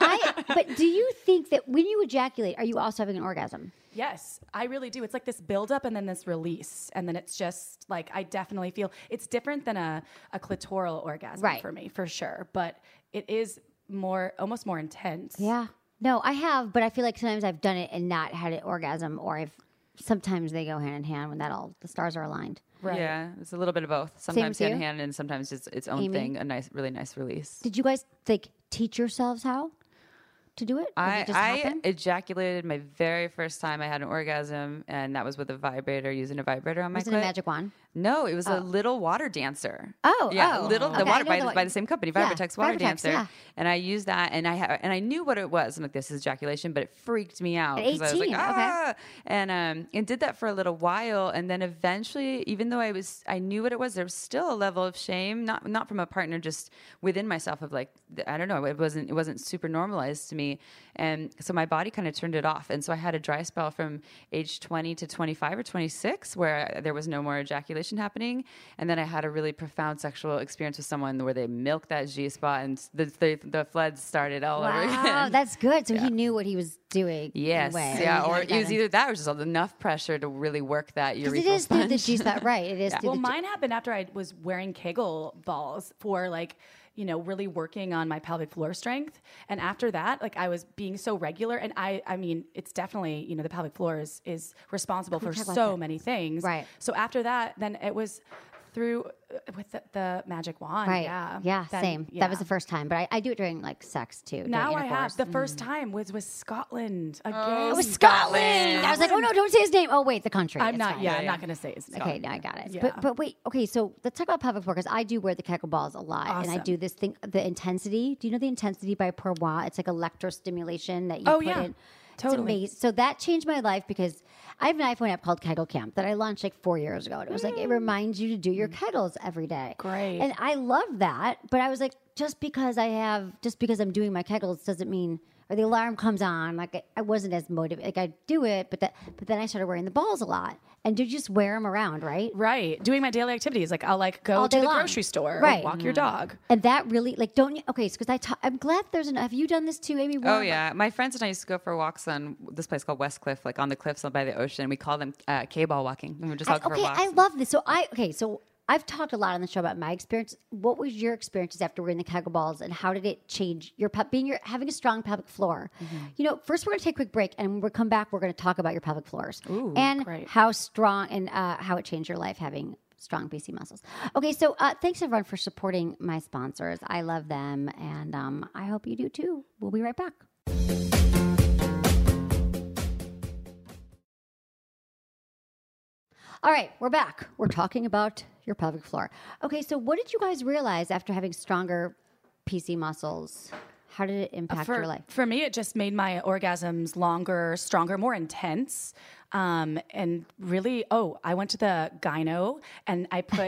But do you think that when you ejaculate, are you also having an orgasm? Yes, I really do. It's like this buildup and then this release. And then it's just like, I definitely feel it's different than a clitoral orgasm for me, for sure. But it is almost more intense. Yeah. No, I have, but I feel like sometimes I've done it and not had an orgasm, or sometimes they go hand in hand when the stars are aligned. Right. Yeah, it's a little bit of both. Sometimes hand in hand, and sometimes it's its own thing. Really nice release. Did you guys teach yourselves how to do it? I ejaculated my very first time I had an orgasm, and that was with a vibrator, using a vibrator on my clit. Was it a magic wand? No, it was a little water dancer. Oh, yeah, okay. The water by the same company, Vibratex water Vibratex, dancer. yeah. And I used that, and I knew what it was. I'm like, this is ejaculation, but it freaked me out At because I was like, 18, ah, and did that for a little while, and then eventually, even though I knew what it was, there was still a level of shame, not from a partner, just within myself of like, I don't know, it wasn't super normalized to me, and so my body kind of turned it off, and so I had a dry spell from age 20 to 25 or 26 where there was no more ejaculation happening. And then I had a really profound sexual experience with someone where they milked that G-spot and the floods started all over again. Wow, that's good. So he knew what he was doing. Yes, yeah. Or it was either that or just enough pressure to really work that urethral it is sponge. through the G-spot, right? It is. Well, mine happened after I was wearing Kegel balls for really working on my pelvic floor strength. And after that, I was being so regular. And I mean, it's definitely, the pelvic floor is responsible for so many things. Right. So after that, then it was through with the magic wand. Right. Yeah. Same. Yeah. That was the first time, but I do it during sex too. Now I have. The first time was Scotland again. Oh, it was Scotland. I was like, oh no, don't say his name. Oh wait, the country. I'm not going to say his name. Okay, now I got it. Yeah. But wait, okay, so let's talk about pelvic floor because I do wear the Kegel balls a lot, Awesome. and I do this thing, the intensity. Do you know the intensity by Pourbois? It's like electrostimulation that you put in. Totally. It's amazing. So that changed my life because I have an iPhone app called Kegel Camp that I launched 4 years ago. And it was it reminds you to do your Kegels every day. Great. And I love that. But I was like, just because I'm doing my Kegels doesn't mean, or the alarm comes on, I wasn't as motivated. I do it, but then I started wearing the balls a lot. And you just wear them around, right? Right. Doing my daily activities. I'll go to the grocery store or walk your dog. And that really, don't you, okay, because I'm glad there's have you done this too, Amy? Oh, yeah. My friends and I used to go for walks on this place called West Cliff, on the cliffs by the ocean. We call them K-ball walking. And we just all go for walks. I love this. So I've talked a lot on the show about my experience. What was your experiences after wearing the Kegel balls, and how did it change your having a strong pelvic floor? First we're going to take a quick break, and when we come back, we're going to talk about your pelvic floors and how strong and how it changed your life having strong PC muscles. Okay, so thanks everyone for supporting my sponsors. I love them, and I hope you do too. We'll be right back. All right, we're back. We're talking about your pelvic floor. Okay, so what did you guys realize after having stronger PC muscles? How did it impact your life? For me, it just made my orgasms longer, stronger, more intense. And really, I went to the gyno and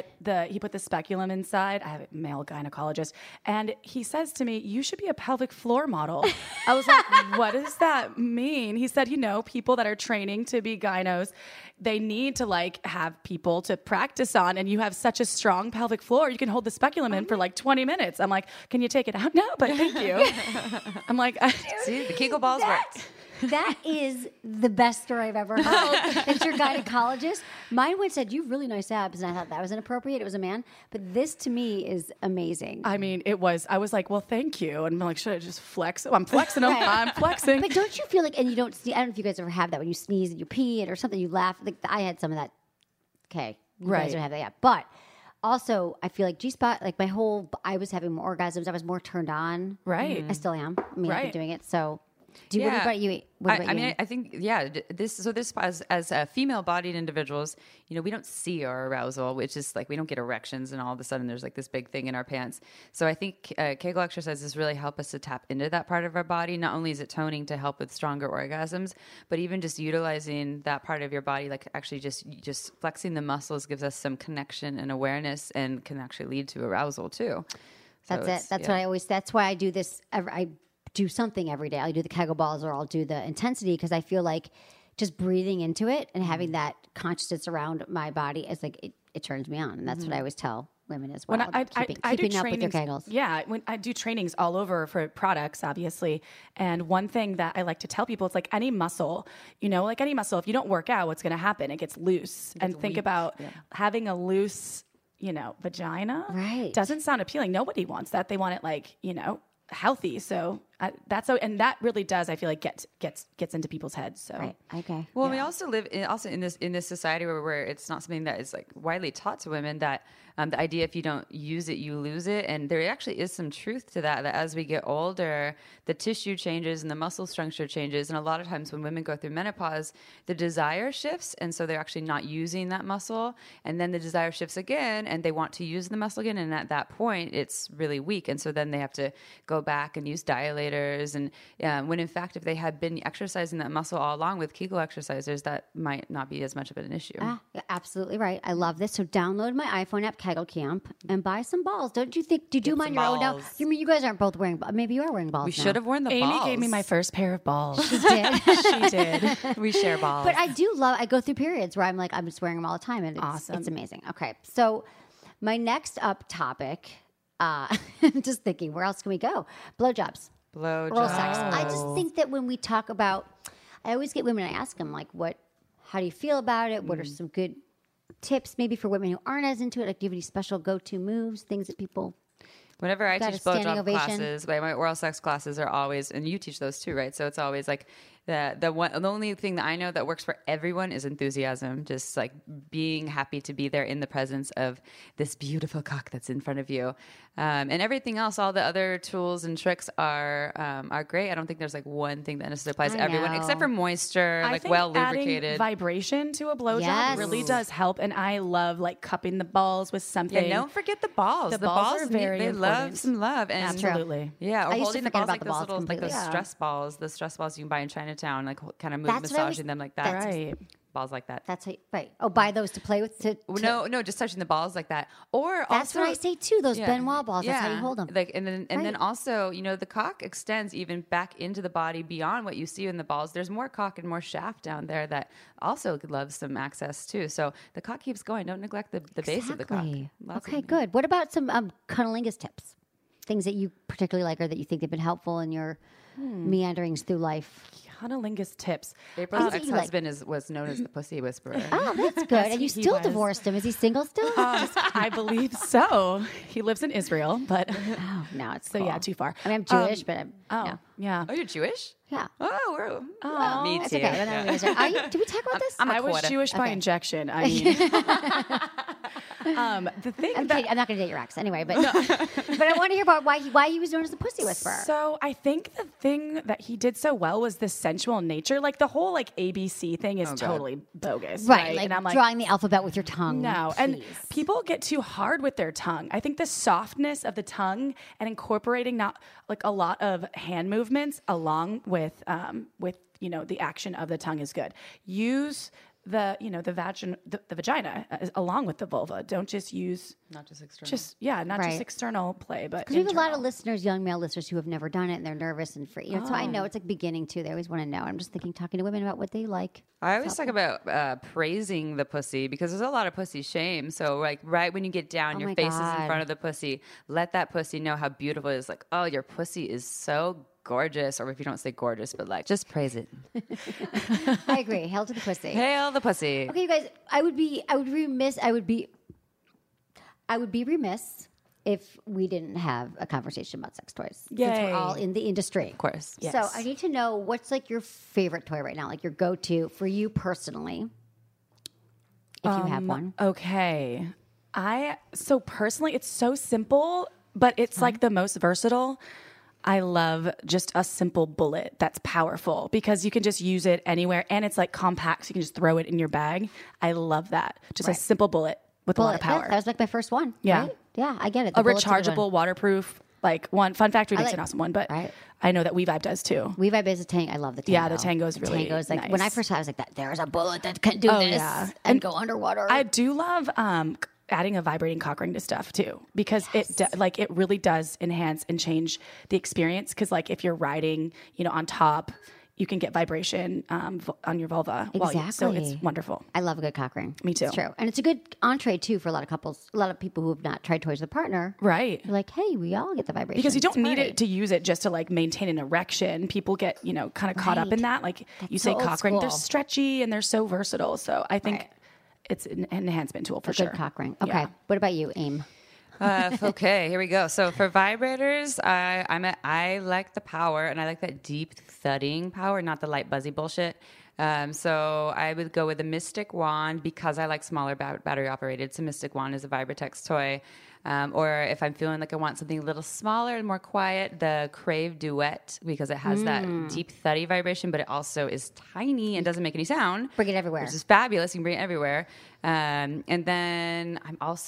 he put the speculum inside. I have a male gynecologist, and he says to me, "You should be a pelvic floor model." I was like, "What does that mean?" He said, people that are training to be gynos, they need to have people to practice on, and you have such a strong pelvic floor, you can hold the speculum in for 20 minutes. I'm like, "Can you take it out?" "No, but thank you." I'm like, see, the Kegel balls worked. That is the best story I've ever heard. It's your gynecologist. Mine once said, "You have really nice abs," and I thought that was inappropriate. It was a man. But this to me is amazing. I mean, I was like, "Well, thank you." And I'm like, "Should I just flex?" I'm flexing them. I'm flexing. But don't you feel like, and you don't see, I don't know if you guys ever have that when you sneeze and you pee or something, you laugh. Like I had some of that. Okay. You guys don't have that yet. But also, I feel like G-spot, I was having more orgasms. I was more turned on. Right. I still am. I've been doing it. So. What about you? I think, this as female-bodied individuals, we don't see our arousal, which is we don't get erections, and all of a sudden there's this big thing in our pants. So I think Kegel exercises really help us to tap into that part of our body. Not only is it toning to help with stronger orgasms, but even just utilizing that part of your body, actually just flexing the muscles gives us some connection and awareness, and can actually lead to arousal too. So that's it. That's why I do this. I do something every day. I'll do the Kegel balls, or I'll do the intensity, because I feel like just breathing into it and having that consciousness around my body is it turns me on. And that's what I always tell women as well. When I keeping do up with your Kegels. Yeah, when I do trainings all over for products, obviously. And one thing that I like to tell people, it's like any muscle, like any muscle, if you don't work out, what's going to happen? It gets loose. And think about having a loose, vagina. Right. Doesn't sound appealing. Nobody wants that. They want it healthy. So and that really does, I feel like, gets into people's heads. So right. Okay. Well, we also live in this society where it's not something that is widely taught to women, that the idea if you don't use it, you lose it. And there actually is some truth to that as we get older, the tissue changes and the muscle structure changes. And a lot of times when women go through menopause, the desire shifts. And so they're actually not using that muscle. And then the desire shifts again, and they want to use the muscle again. And at that point, it's really weak. And so then they have to go back and use dilators. And when in fact, if they had been exercising that muscle all along with Kegel exercisers, that might not be as much of an issue. You're absolutely right. I love this. So download my iPhone app, Kegel Camp, and buy some balls. Don't you think? Did you mind your own now? You guys aren't both wearing. Maybe you are wearing balls. We should have worn the Amy balls. gave me my first pair of balls. She did. She did. We share balls. But I do love. I go through periods where I'm just wearing them all the time, and awesome. It's amazing. Okay, so my next up topic. Just thinking, where else can we go? Blowjobs. Oral sex. I just think that when we talk about, I always get women, I ask them how do you feel about it? What are some good tips maybe for women who aren't as into it? Do you have any special go-to moves, things that people... Whenever I teach blowjob classes, my oral sex classes are always, and you teach those too, right? So it's always the only thing that I know that works for everyone is enthusiasm. Just being happy to be there in the presence of this beautiful cock that's in front of you, and everything else. All the other tools and tricks are great. I don't think there's one thing that necessarily applies to everyone, except for moisture, I think well adding lubricated. Vibration to a blowjob really does help, and I love cupping the balls with something. Yeah, don't forget the balls. The balls are very important. Love some love, and absolutely. Yeah, or I used holding to the balls forget about the balls those completely. stress balls. The stress balls you can buy in Chinatown, kind of That's massaging them like that. Right. Balls like that. That's right. Oh, buy those to play with. No, just touching the balls like that. Or that's also, what I say too. Those Benoit balls. That's how you hold them. And then also, the cock extends even back into the body beyond what you see in the balls. There's more cock and more shaft down there that also loves some access too. So the cock keeps going. Don't neglect the base of the cock. Okay, good. What about some cunnilingus tips? things that you particularly like or that you think have been helpful in your meanderings through life? Cunnilingus tips. April's ex-husband was known as the Pussy Whisperer. Oh, that's good. And you still divorced him. Is he single still? I believe so. He lives in Israel, but no, it's so cool. yeah, too far. I mean, I'm Jewish, but I'm no. Yeah. Oh, you're Jewish? Yeah. Oh, me That's too. okay. Did we talk about this? I'm I was quarter. Jewish by injection. I mean, the thing I'm that not going to date your ex anyway, but but I want to hear about why he was known as the Pussy Whisperer. So I think the thing that he did so well was the sensual nature. Like the whole like ABC thing is totally bogus, right? And I'm like drawing the alphabet with your tongue. No, and people get too hard with their tongue. I think the softness of the tongue and incorporating not like a lot of hand movements along with the action of the tongue is good. Use the vagina along with the vulva. Don't just use not just external. Just external play, but because we have a lot of listeners, young male listeners, who have never done it and they're nervous and free. So I know it's like beginning too. They always want to know. I'm just talking to women about what they like. I always talk about praising the pussy because there's a lot of pussy shame. So like right when you get down, your face is in front of the pussy. Let that pussy know how beautiful it is. Like, oh, your pussy is so gorgeous, or if you don't say gorgeous, but like just praise it. I agree. Hail to the pussy. Hail the pussy. Okay, you guys. I would be remiss if we didn't have a conversation about sex toys. Yay. Since we're all in the industry, Of course. Yes. So I need to know what's like your favorite toy right now, like your go-to for you personally, if you have one. Okay. So personally, it's so simple, but it's like the most versatile. I love just a simple bullet that's powerful because you can just use it anywhere and it's like compact. So you can just throw it in your bag. I love that. Just a simple bullet with a lot of power. That was like my first one. Yeah. Right? Yeah, I get it. A rechargeable, waterproof, like one. Fun Factory makes an awesome one, but I know that WeVibe does too. WeVibe is a Tango. I love the Tango. Yeah, the Tango's really Tango's like nice. When I first saw it, I was like, there's a bullet that can do this and go underwater. I do love adding a vibrating cock ring to stuff too, because it really does enhance and change the experience. Because like if you're riding, on top, you can get vibration on your vulva. Exactly. So it's wonderful. I love a good cock ring. Me too. It's true, and it's a good entree too for a lot of couples. A lot of people who have not tried toys with a partner. Right. You're like, hey, we all get the vibration Because you don't need it to use it just to like maintain an erection. People get kind of caught up in that. Like you say, cock ring, they're stretchy and they're so versatile. So I think. It's an enhancement tool for sure. Good cock ring. Okay. Yeah. What about you, Aim? Okay, here we go. So for vibrators, I like the power, and I like that deep thudding power, not the light buzzy bullshit. So I would go with the Mystic Wand because I like smaller battery operated. So Mystic Wand is a Vibratex toy. Or if I'm feeling like I want something a little smaller and more quiet, the Crave Duet, because it has that deep thuddy vibration, but it also is tiny and doesn't make any sound. Bring it everywhere. Which is fabulous. You can bring it everywhere. And then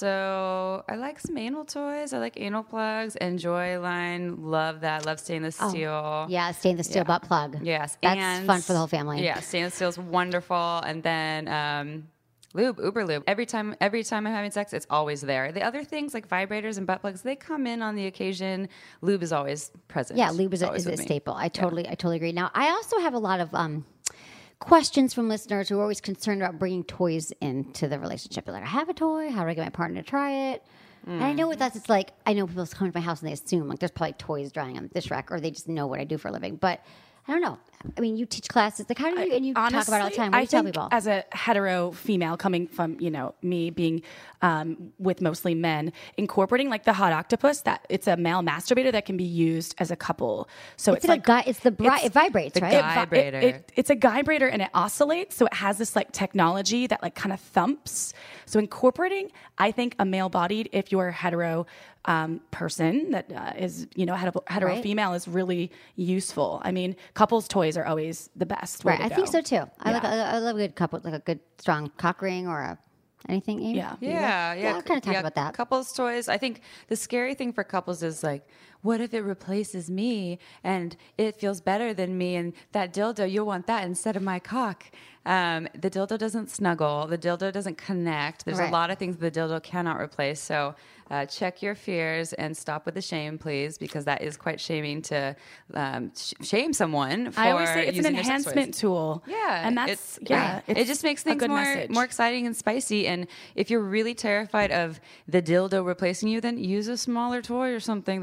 I like some anal toys. I like anal plugs. Enjoy line. Love that. Love stainless steel. Yeah, stainless steel butt plug. Yes. That's fun for the whole family. Yeah, stainless steel is wonderful. And then lube, Uber lube. Every time I'm having sex, it's always there. The other things like vibrators and butt plugs, they come in on the occasion. Lube is always present. Yeah, lube is a staple. I totally agree. Now, I also have a lot of questions from listeners who are always concerned about bringing toys into the relationship. They're like, I have a toy. How do I get my partner to try it? And I know with us, it's like, I know people come to my house and they assume like there's probably toys drying on the dish rack, or they just know what I do for a living. But I don't know. I mean, you teach classes. Like, how do you, and you honestly, talk about it all the time. What do you tell people? As a hetero female coming from, me being with mostly men, incorporating like the hot octopus, that it's a male masturbator that can be used as a couple. So it's like it vibrates, right? It's a vibrator and it oscillates. So it has this like technology that like kind of thumps. So incorporating, I think a male bodied, if you're a hetero person that is, hetero female is really useful. I mean, couples toys are always the best. Right. I think so too. I love a good couple, like a good strong cock ring or anything. Amy? Yeah. I kind of talked about that. Couples toys. I think the scary thing for couples is like, what if it replaces me and it feels better than me, and that dildo, you'll want that instead of my cock. The dildo doesn't snuggle. The dildo doesn't connect. There's a lot of things the dildo cannot replace. So check your fears and stop with the shame, please, because that is quite shaming to shame someone for I always say it's an using their sex enhancement toys. tool. Yeah. And that's, it just makes things more exciting and spicy. And if you're really terrified of the dildo replacing you, then use a smaller toy or something that's smaller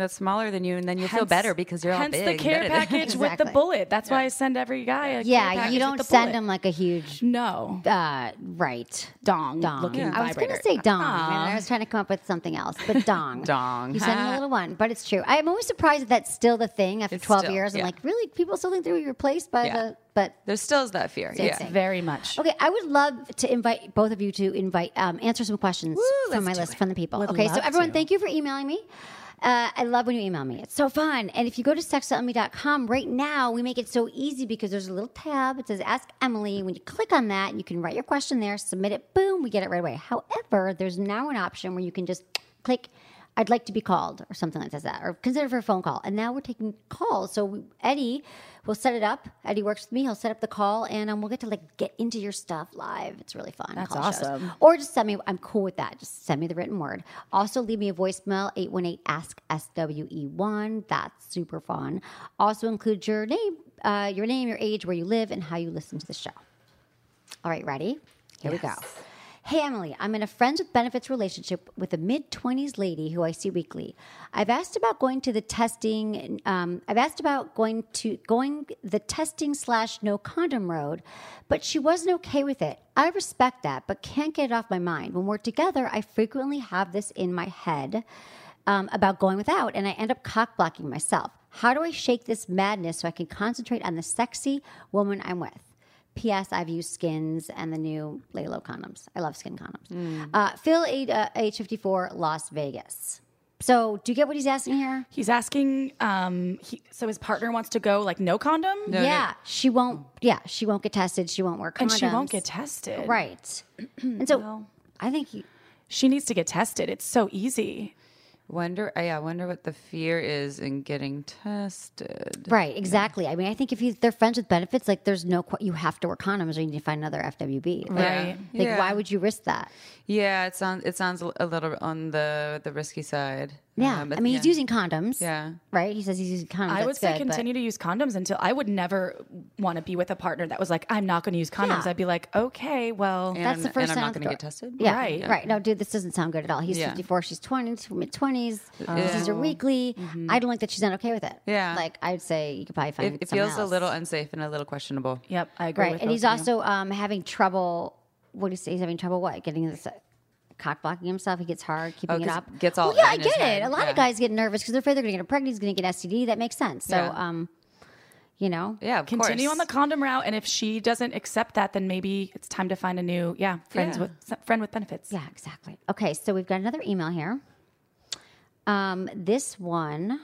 taller than you, and then you'll feel better because you're all hence big. the care package with the bullet. That's why I send every guy a care package you don't with the send bullet. them like a huge No. Right. Dong looking I was going vibrator. to say dong. And I was trying to come up with something else, but dong. Dong. You send them a little one, but it's true. I'm always surprised that that's still the thing after It's 12 still, years. I'm yeah. like, really? People still think they were replaced by but There still is that fear. Same Yeah. thing. Very much. Okay, I would love to invite both of you to answer some questions from my list from the people. Would Okay, so love everyone, to. thank you for emailing me. I love when you email me. It's so fun. And if you go to sexwithemily.com right now, we make it so easy because there's a little tab. It says Ask Emily. When you click on that, you can write your question there, submit it, boom, we get it right away. However, there's now an option where you can just click I'd like to be called or something that says that, or consider for a phone call. And now we're taking calls. So Eddie will set it up. Eddie works with me. He'll set up the call and we'll get to get into your stuff live. It's really fun. That's call shows. awesome. Or just send me, I'm cool with that. Just send me the written word. Also leave me a voicemail, 818-ASK-SWE1. That's super fun. Also include your name, your age, where you live, and how you listen to the show. All right, ready? Here we go. Hey, Emily, I'm in a friends with benefits relationship with a mid-20s lady who I see weekly. I've asked about going to the testing. Going the testing/no condom road, but she wasn't okay with it. I respect that, but can't get it off my mind. When we're together, I frequently have this in my head about going without, and I end up cock blocking myself. How do I shake this madness so I can concentrate on the sexy woman I'm with? P.S. I've used Skins and the new Lay Low condoms. I love Skin condoms. Phil, age 54, Las Vegas. So do you get what he's asking here? He's asking, so his partner wants to go no condom? She won't get tested. She won't wear condoms. And she won't get tested. Right. And so I think she needs to get tested. It's so easy. Wonder what the fear is in getting tested. Right, exactly. I mean, I think if they're friends with benefits, there's you have to wear condoms or you need to find another FWB. Right. Why would you risk that? Yeah, it sounds a little on the risky side. Yeah, he's using condoms. Yeah, right. He says he's using condoms. I would say continue to use condoms until I would never want to be with a partner that was like, I'm not going to use condoms. I'd be like, okay, well, that's the first. And I'm not going to get tested. Yeah, right. No, dude, this doesn't sound good at all. He's 54. She's 20, mid-20s. This is her weekly. I don't like that she's not okay with it. Yeah, I'd say you could probably find. It feels a little unsafe and a little questionable. Yep, I agree. Right, and he's also having trouble. What do you say? He's having trouble getting this. Cock blocking himself, he gets hard keeping it up. Gets all I in his get head. it. A lot of guys get nervous because they're afraid they're going to get pregnant. He's going to get STD. That makes sense. So, yeah, of continue course. on the condom route, and if she doesn't accept that, then maybe it's time to find a new friend with benefits. Yeah, exactly. Okay, so we've got another email here. This one.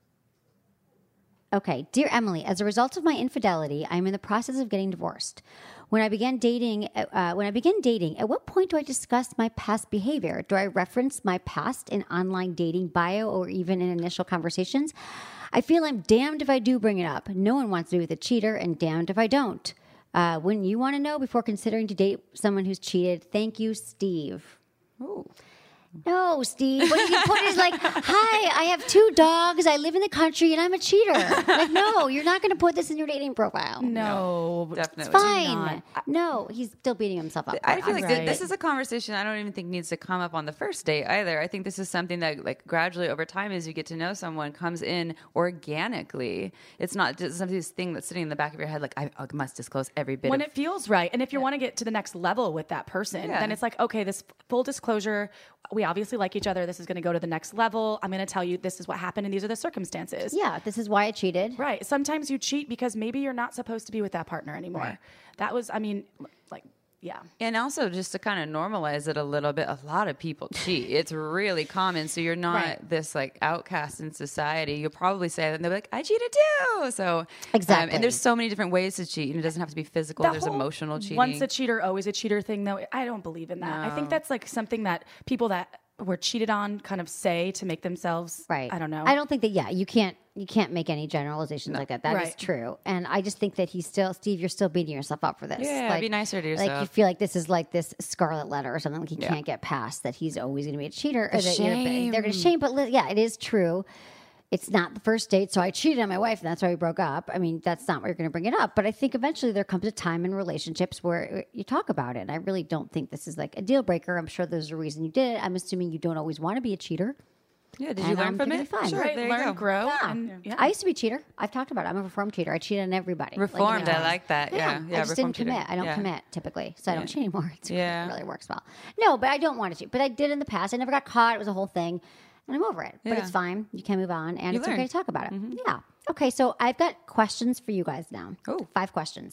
Okay, dear Emily, as a result of my infidelity, I'm in the process of getting divorced. When I begin dating, at what point do I discuss my past behavior? Do I reference my past in online dating bio or even in initial conversations? I feel I'm damned if I do bring it up. No one wants to be with a cheater, and damned if I don't. Wouldn't you want to know before considering to date someone who's cheated? Thank you, Steve. Ooh. No, Steve. What you put is hi, I have 2 dogs, I live in the country, and I'm a cheater. No, you're not going to put this in your dating profile. No, definitely. It's fine. No, he's still beating himself up. I feel like this is a conversation I don't even think needs to come up on the first date either. I think this is something that gradually over time, as you get to know someone, comes in organically. It's not just something that's sitting in the back of your head I must disclose every bit when it feels right. And if you want to get to the next level with that person, then it's okay, this full disclosure, we obviously like each other. This is going to go to the next level. I'm going to tell you this is what happened and these are the circumstances. Yeah, this is why I cheated. Right. Sometimes you cheat because maybe you're not supposed to be with that partner anymore. Right. That was, yeah. And also just to kind of normalize it a little bit, a lot of people cheat. It's really common. So you're not this outcast in society. You'll probably say that and they'll be like, I cheated too. So exactly. And there's so many different ways to cheat. And it doesn't have to be physical. There's emotional cheating. Once a cheater, always a cheater thing though. I don't believe in that. No. I think that's something that people that were cheated on kind of say to make themselves right. I don't know. I don't think that you can't make any generalizations like that. That is true. And I just think that Steve, you're still beating yourself up for this. Yeah, be nicer to yourself. You feel like this is this scarlet letter or something. He can't get past that he's always going to be a cheater. Shame. They're going to shame. But it is true. It's not the first date, so I cheated on my wife, and that's why we broke up. I mean, that's not what you're going to bring it up. But I think eventually there comes a time in relationships where you talk about it. And I really don't think this is a deal breaker. I'm sure there's a reason you did it. I'm assuming you don't always want to be a cheater. Yeah, did you And, learn from give it? Fun. Sure, there you learn, go. grow. Yeah. And, yeah. I used to be a cheater. I've talked about it. I'm a reformed cheater. I cheat on everybody. Reformed, I like that. Yeah, Yeah, I just didn't reformed cheating. commit. I don't Yeah. commit typically, so I don't cheat anymore. It really works well. No, but I don't want to cheat. But I did in the past. I never got caught. It was a whole thing, and I'm over it. But Yeah. it's fine. You can move on, and You it's learn. okay to talk about it. Yeah. Okay, so I've got questions for you guys now. Oh. 5 questions.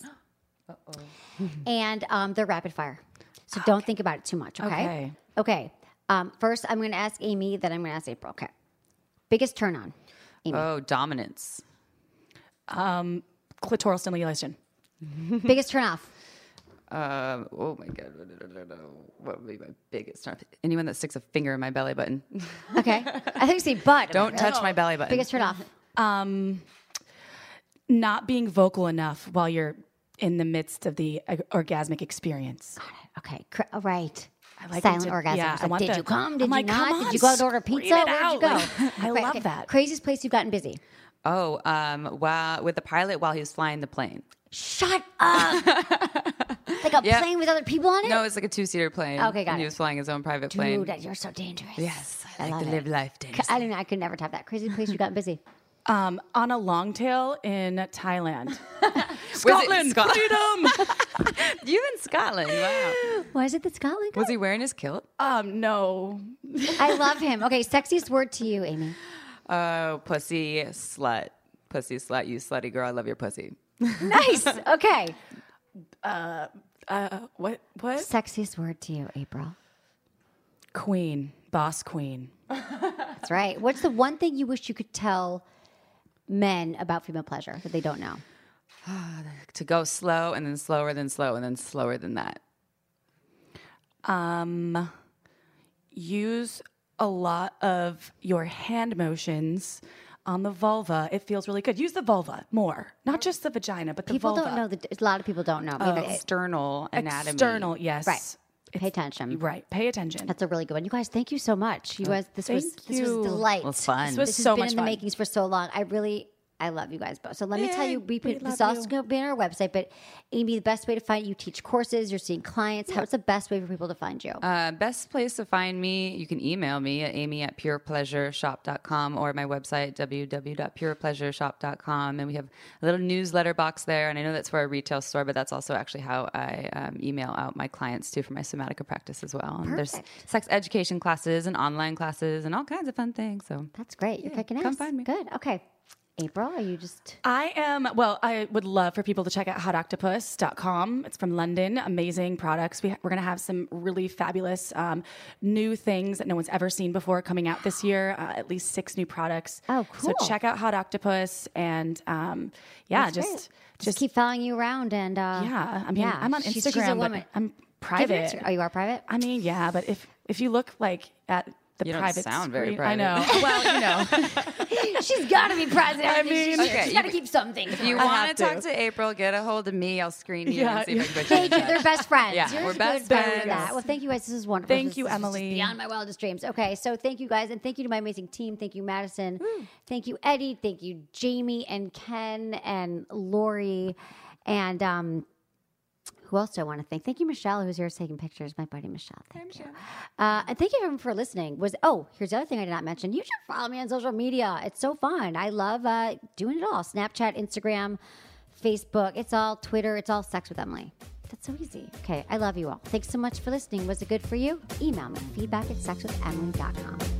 And they're rapid fire, so don't think about it too much. Okay. Okay. First, I'm going to ask Amy. Then I'm going to ask April. Okay. Biggest turn on, Amy. Oh, dominance. Clitoral stimulation. Biggest turn off. Oh my God. What would be my biggest turn? Anyone that sticks a finger in my belly button. Okay. I think you say butt. Don't touch my belly button. Biggest turn off. Not being vocal enough while you're in the midst of the orgasmic experience. Okay. Right. I like silent it to- orgasm. yeah, It's I like, want did the- you come? I'm Did like, you not? come on, Did you go out to order scream pizza? it Where'd you out. go? Like, I love that. Craziest place you've gotten busy. Oh, with the pilot while he was flying the plane. Shut up. Like a Yeah. plane with other people on it? No, it's like a 2-seater plane. Okay, got and it. He was flying his own private plane. Dude, you're so dangerous. Yes, I like love to it. live life dangerously. I don't know. I could never top that. Craziest place you've gotten busy. On a long tail in Thailand. Scotland, freedom. You in Scotland? Wow. Why is it that Scotland? Was he wearing his kilt? No. I love him. Okay, sexiest word to you, Amy. Oh, pussy slut. Pussy slut. You slutty girl. I love your pussy. Nice. Okay. What? Sexiest word to you, April. Queen. Boss queen. That's right. What's the one thing you wish you could tell men about female pleasure that they don't know? To go slow and then slower than slow and then slower than that. Use a lot of your hand motions on the vulva. It feels really good. Use the vulva more, not just the vagina, but the People vulva. don't know. A lot of people don't know. External anatomy. External, yes. Right. Pay attention. Right. Pay attention. That's a really good one. You guys, thank you so much. You guys, this was thank you. a delight. It was fun. This was This so has been much in the fun. makings for so long. I love you guys both. So let me tell you, we this love also you. going to be on our website. But Amy, the best way to find you teach courses. You're seeing clients. What's the best way for people to find you? Best place to find me, you can email me at amy@purepleasureshop.com or my website, www.purepleasureshop.com. And we have a little newsletter box there. And I know that's for a retail store, but that's also actually how I email out my clients too for my Somatica practice as well. And there's sex education classes and online classes and all kinds of fun things. So That's great. You're kicking ass. come find me. Good. Okay. April, are you just... I would love for people to check out hotoctopus.com. It's from London. Amazing products. We're going to have some really fabulous new things that no one's ever seen before coming out this year. At least 6 new products. Oh, cool. So check out Hot Octopus and Just keep following you around and... yeah. I mean, I'm on She's Instagram, a woman. but I'm Give your private. Instagram. Oh, you are private? I mean, yeah, but if you look like at the You don't private sound very screen, I private. know. Well, you know. She's got to be president. I mean- Okay, she's got to keep something. If you I want have to talk to. to April, get a hold of me. I'll screen you Yeah, and see if I can put you Thank in you. They're touch. best friends. Yeah, You're we're good best with friends. that. Well, thank you guys. This is wonderful. Thank This you, is just Emily. beyond my wildest dreams. Okay, so thank you guys, and thank you to my amazing team. Thank you, Madison. Thank you, Eddie. Thank you, Jamie and Ken and Lori, and who else do I want to thank? Thank you, Michelle, who's here taking pictures. My buddy Michelle. Thank you. And thank you everyone for listening. Here's the other thing I did not mention. You should follow me on social media. It's so fun. I love doing it all. Snapchat, Instagram, Facebook. It's all Twitter. It's all Sex with Emily. That's so easy. Okay, I love you all. Thanks so much for listening. Was it good for you? Email me, feedback@sexwithemily.com.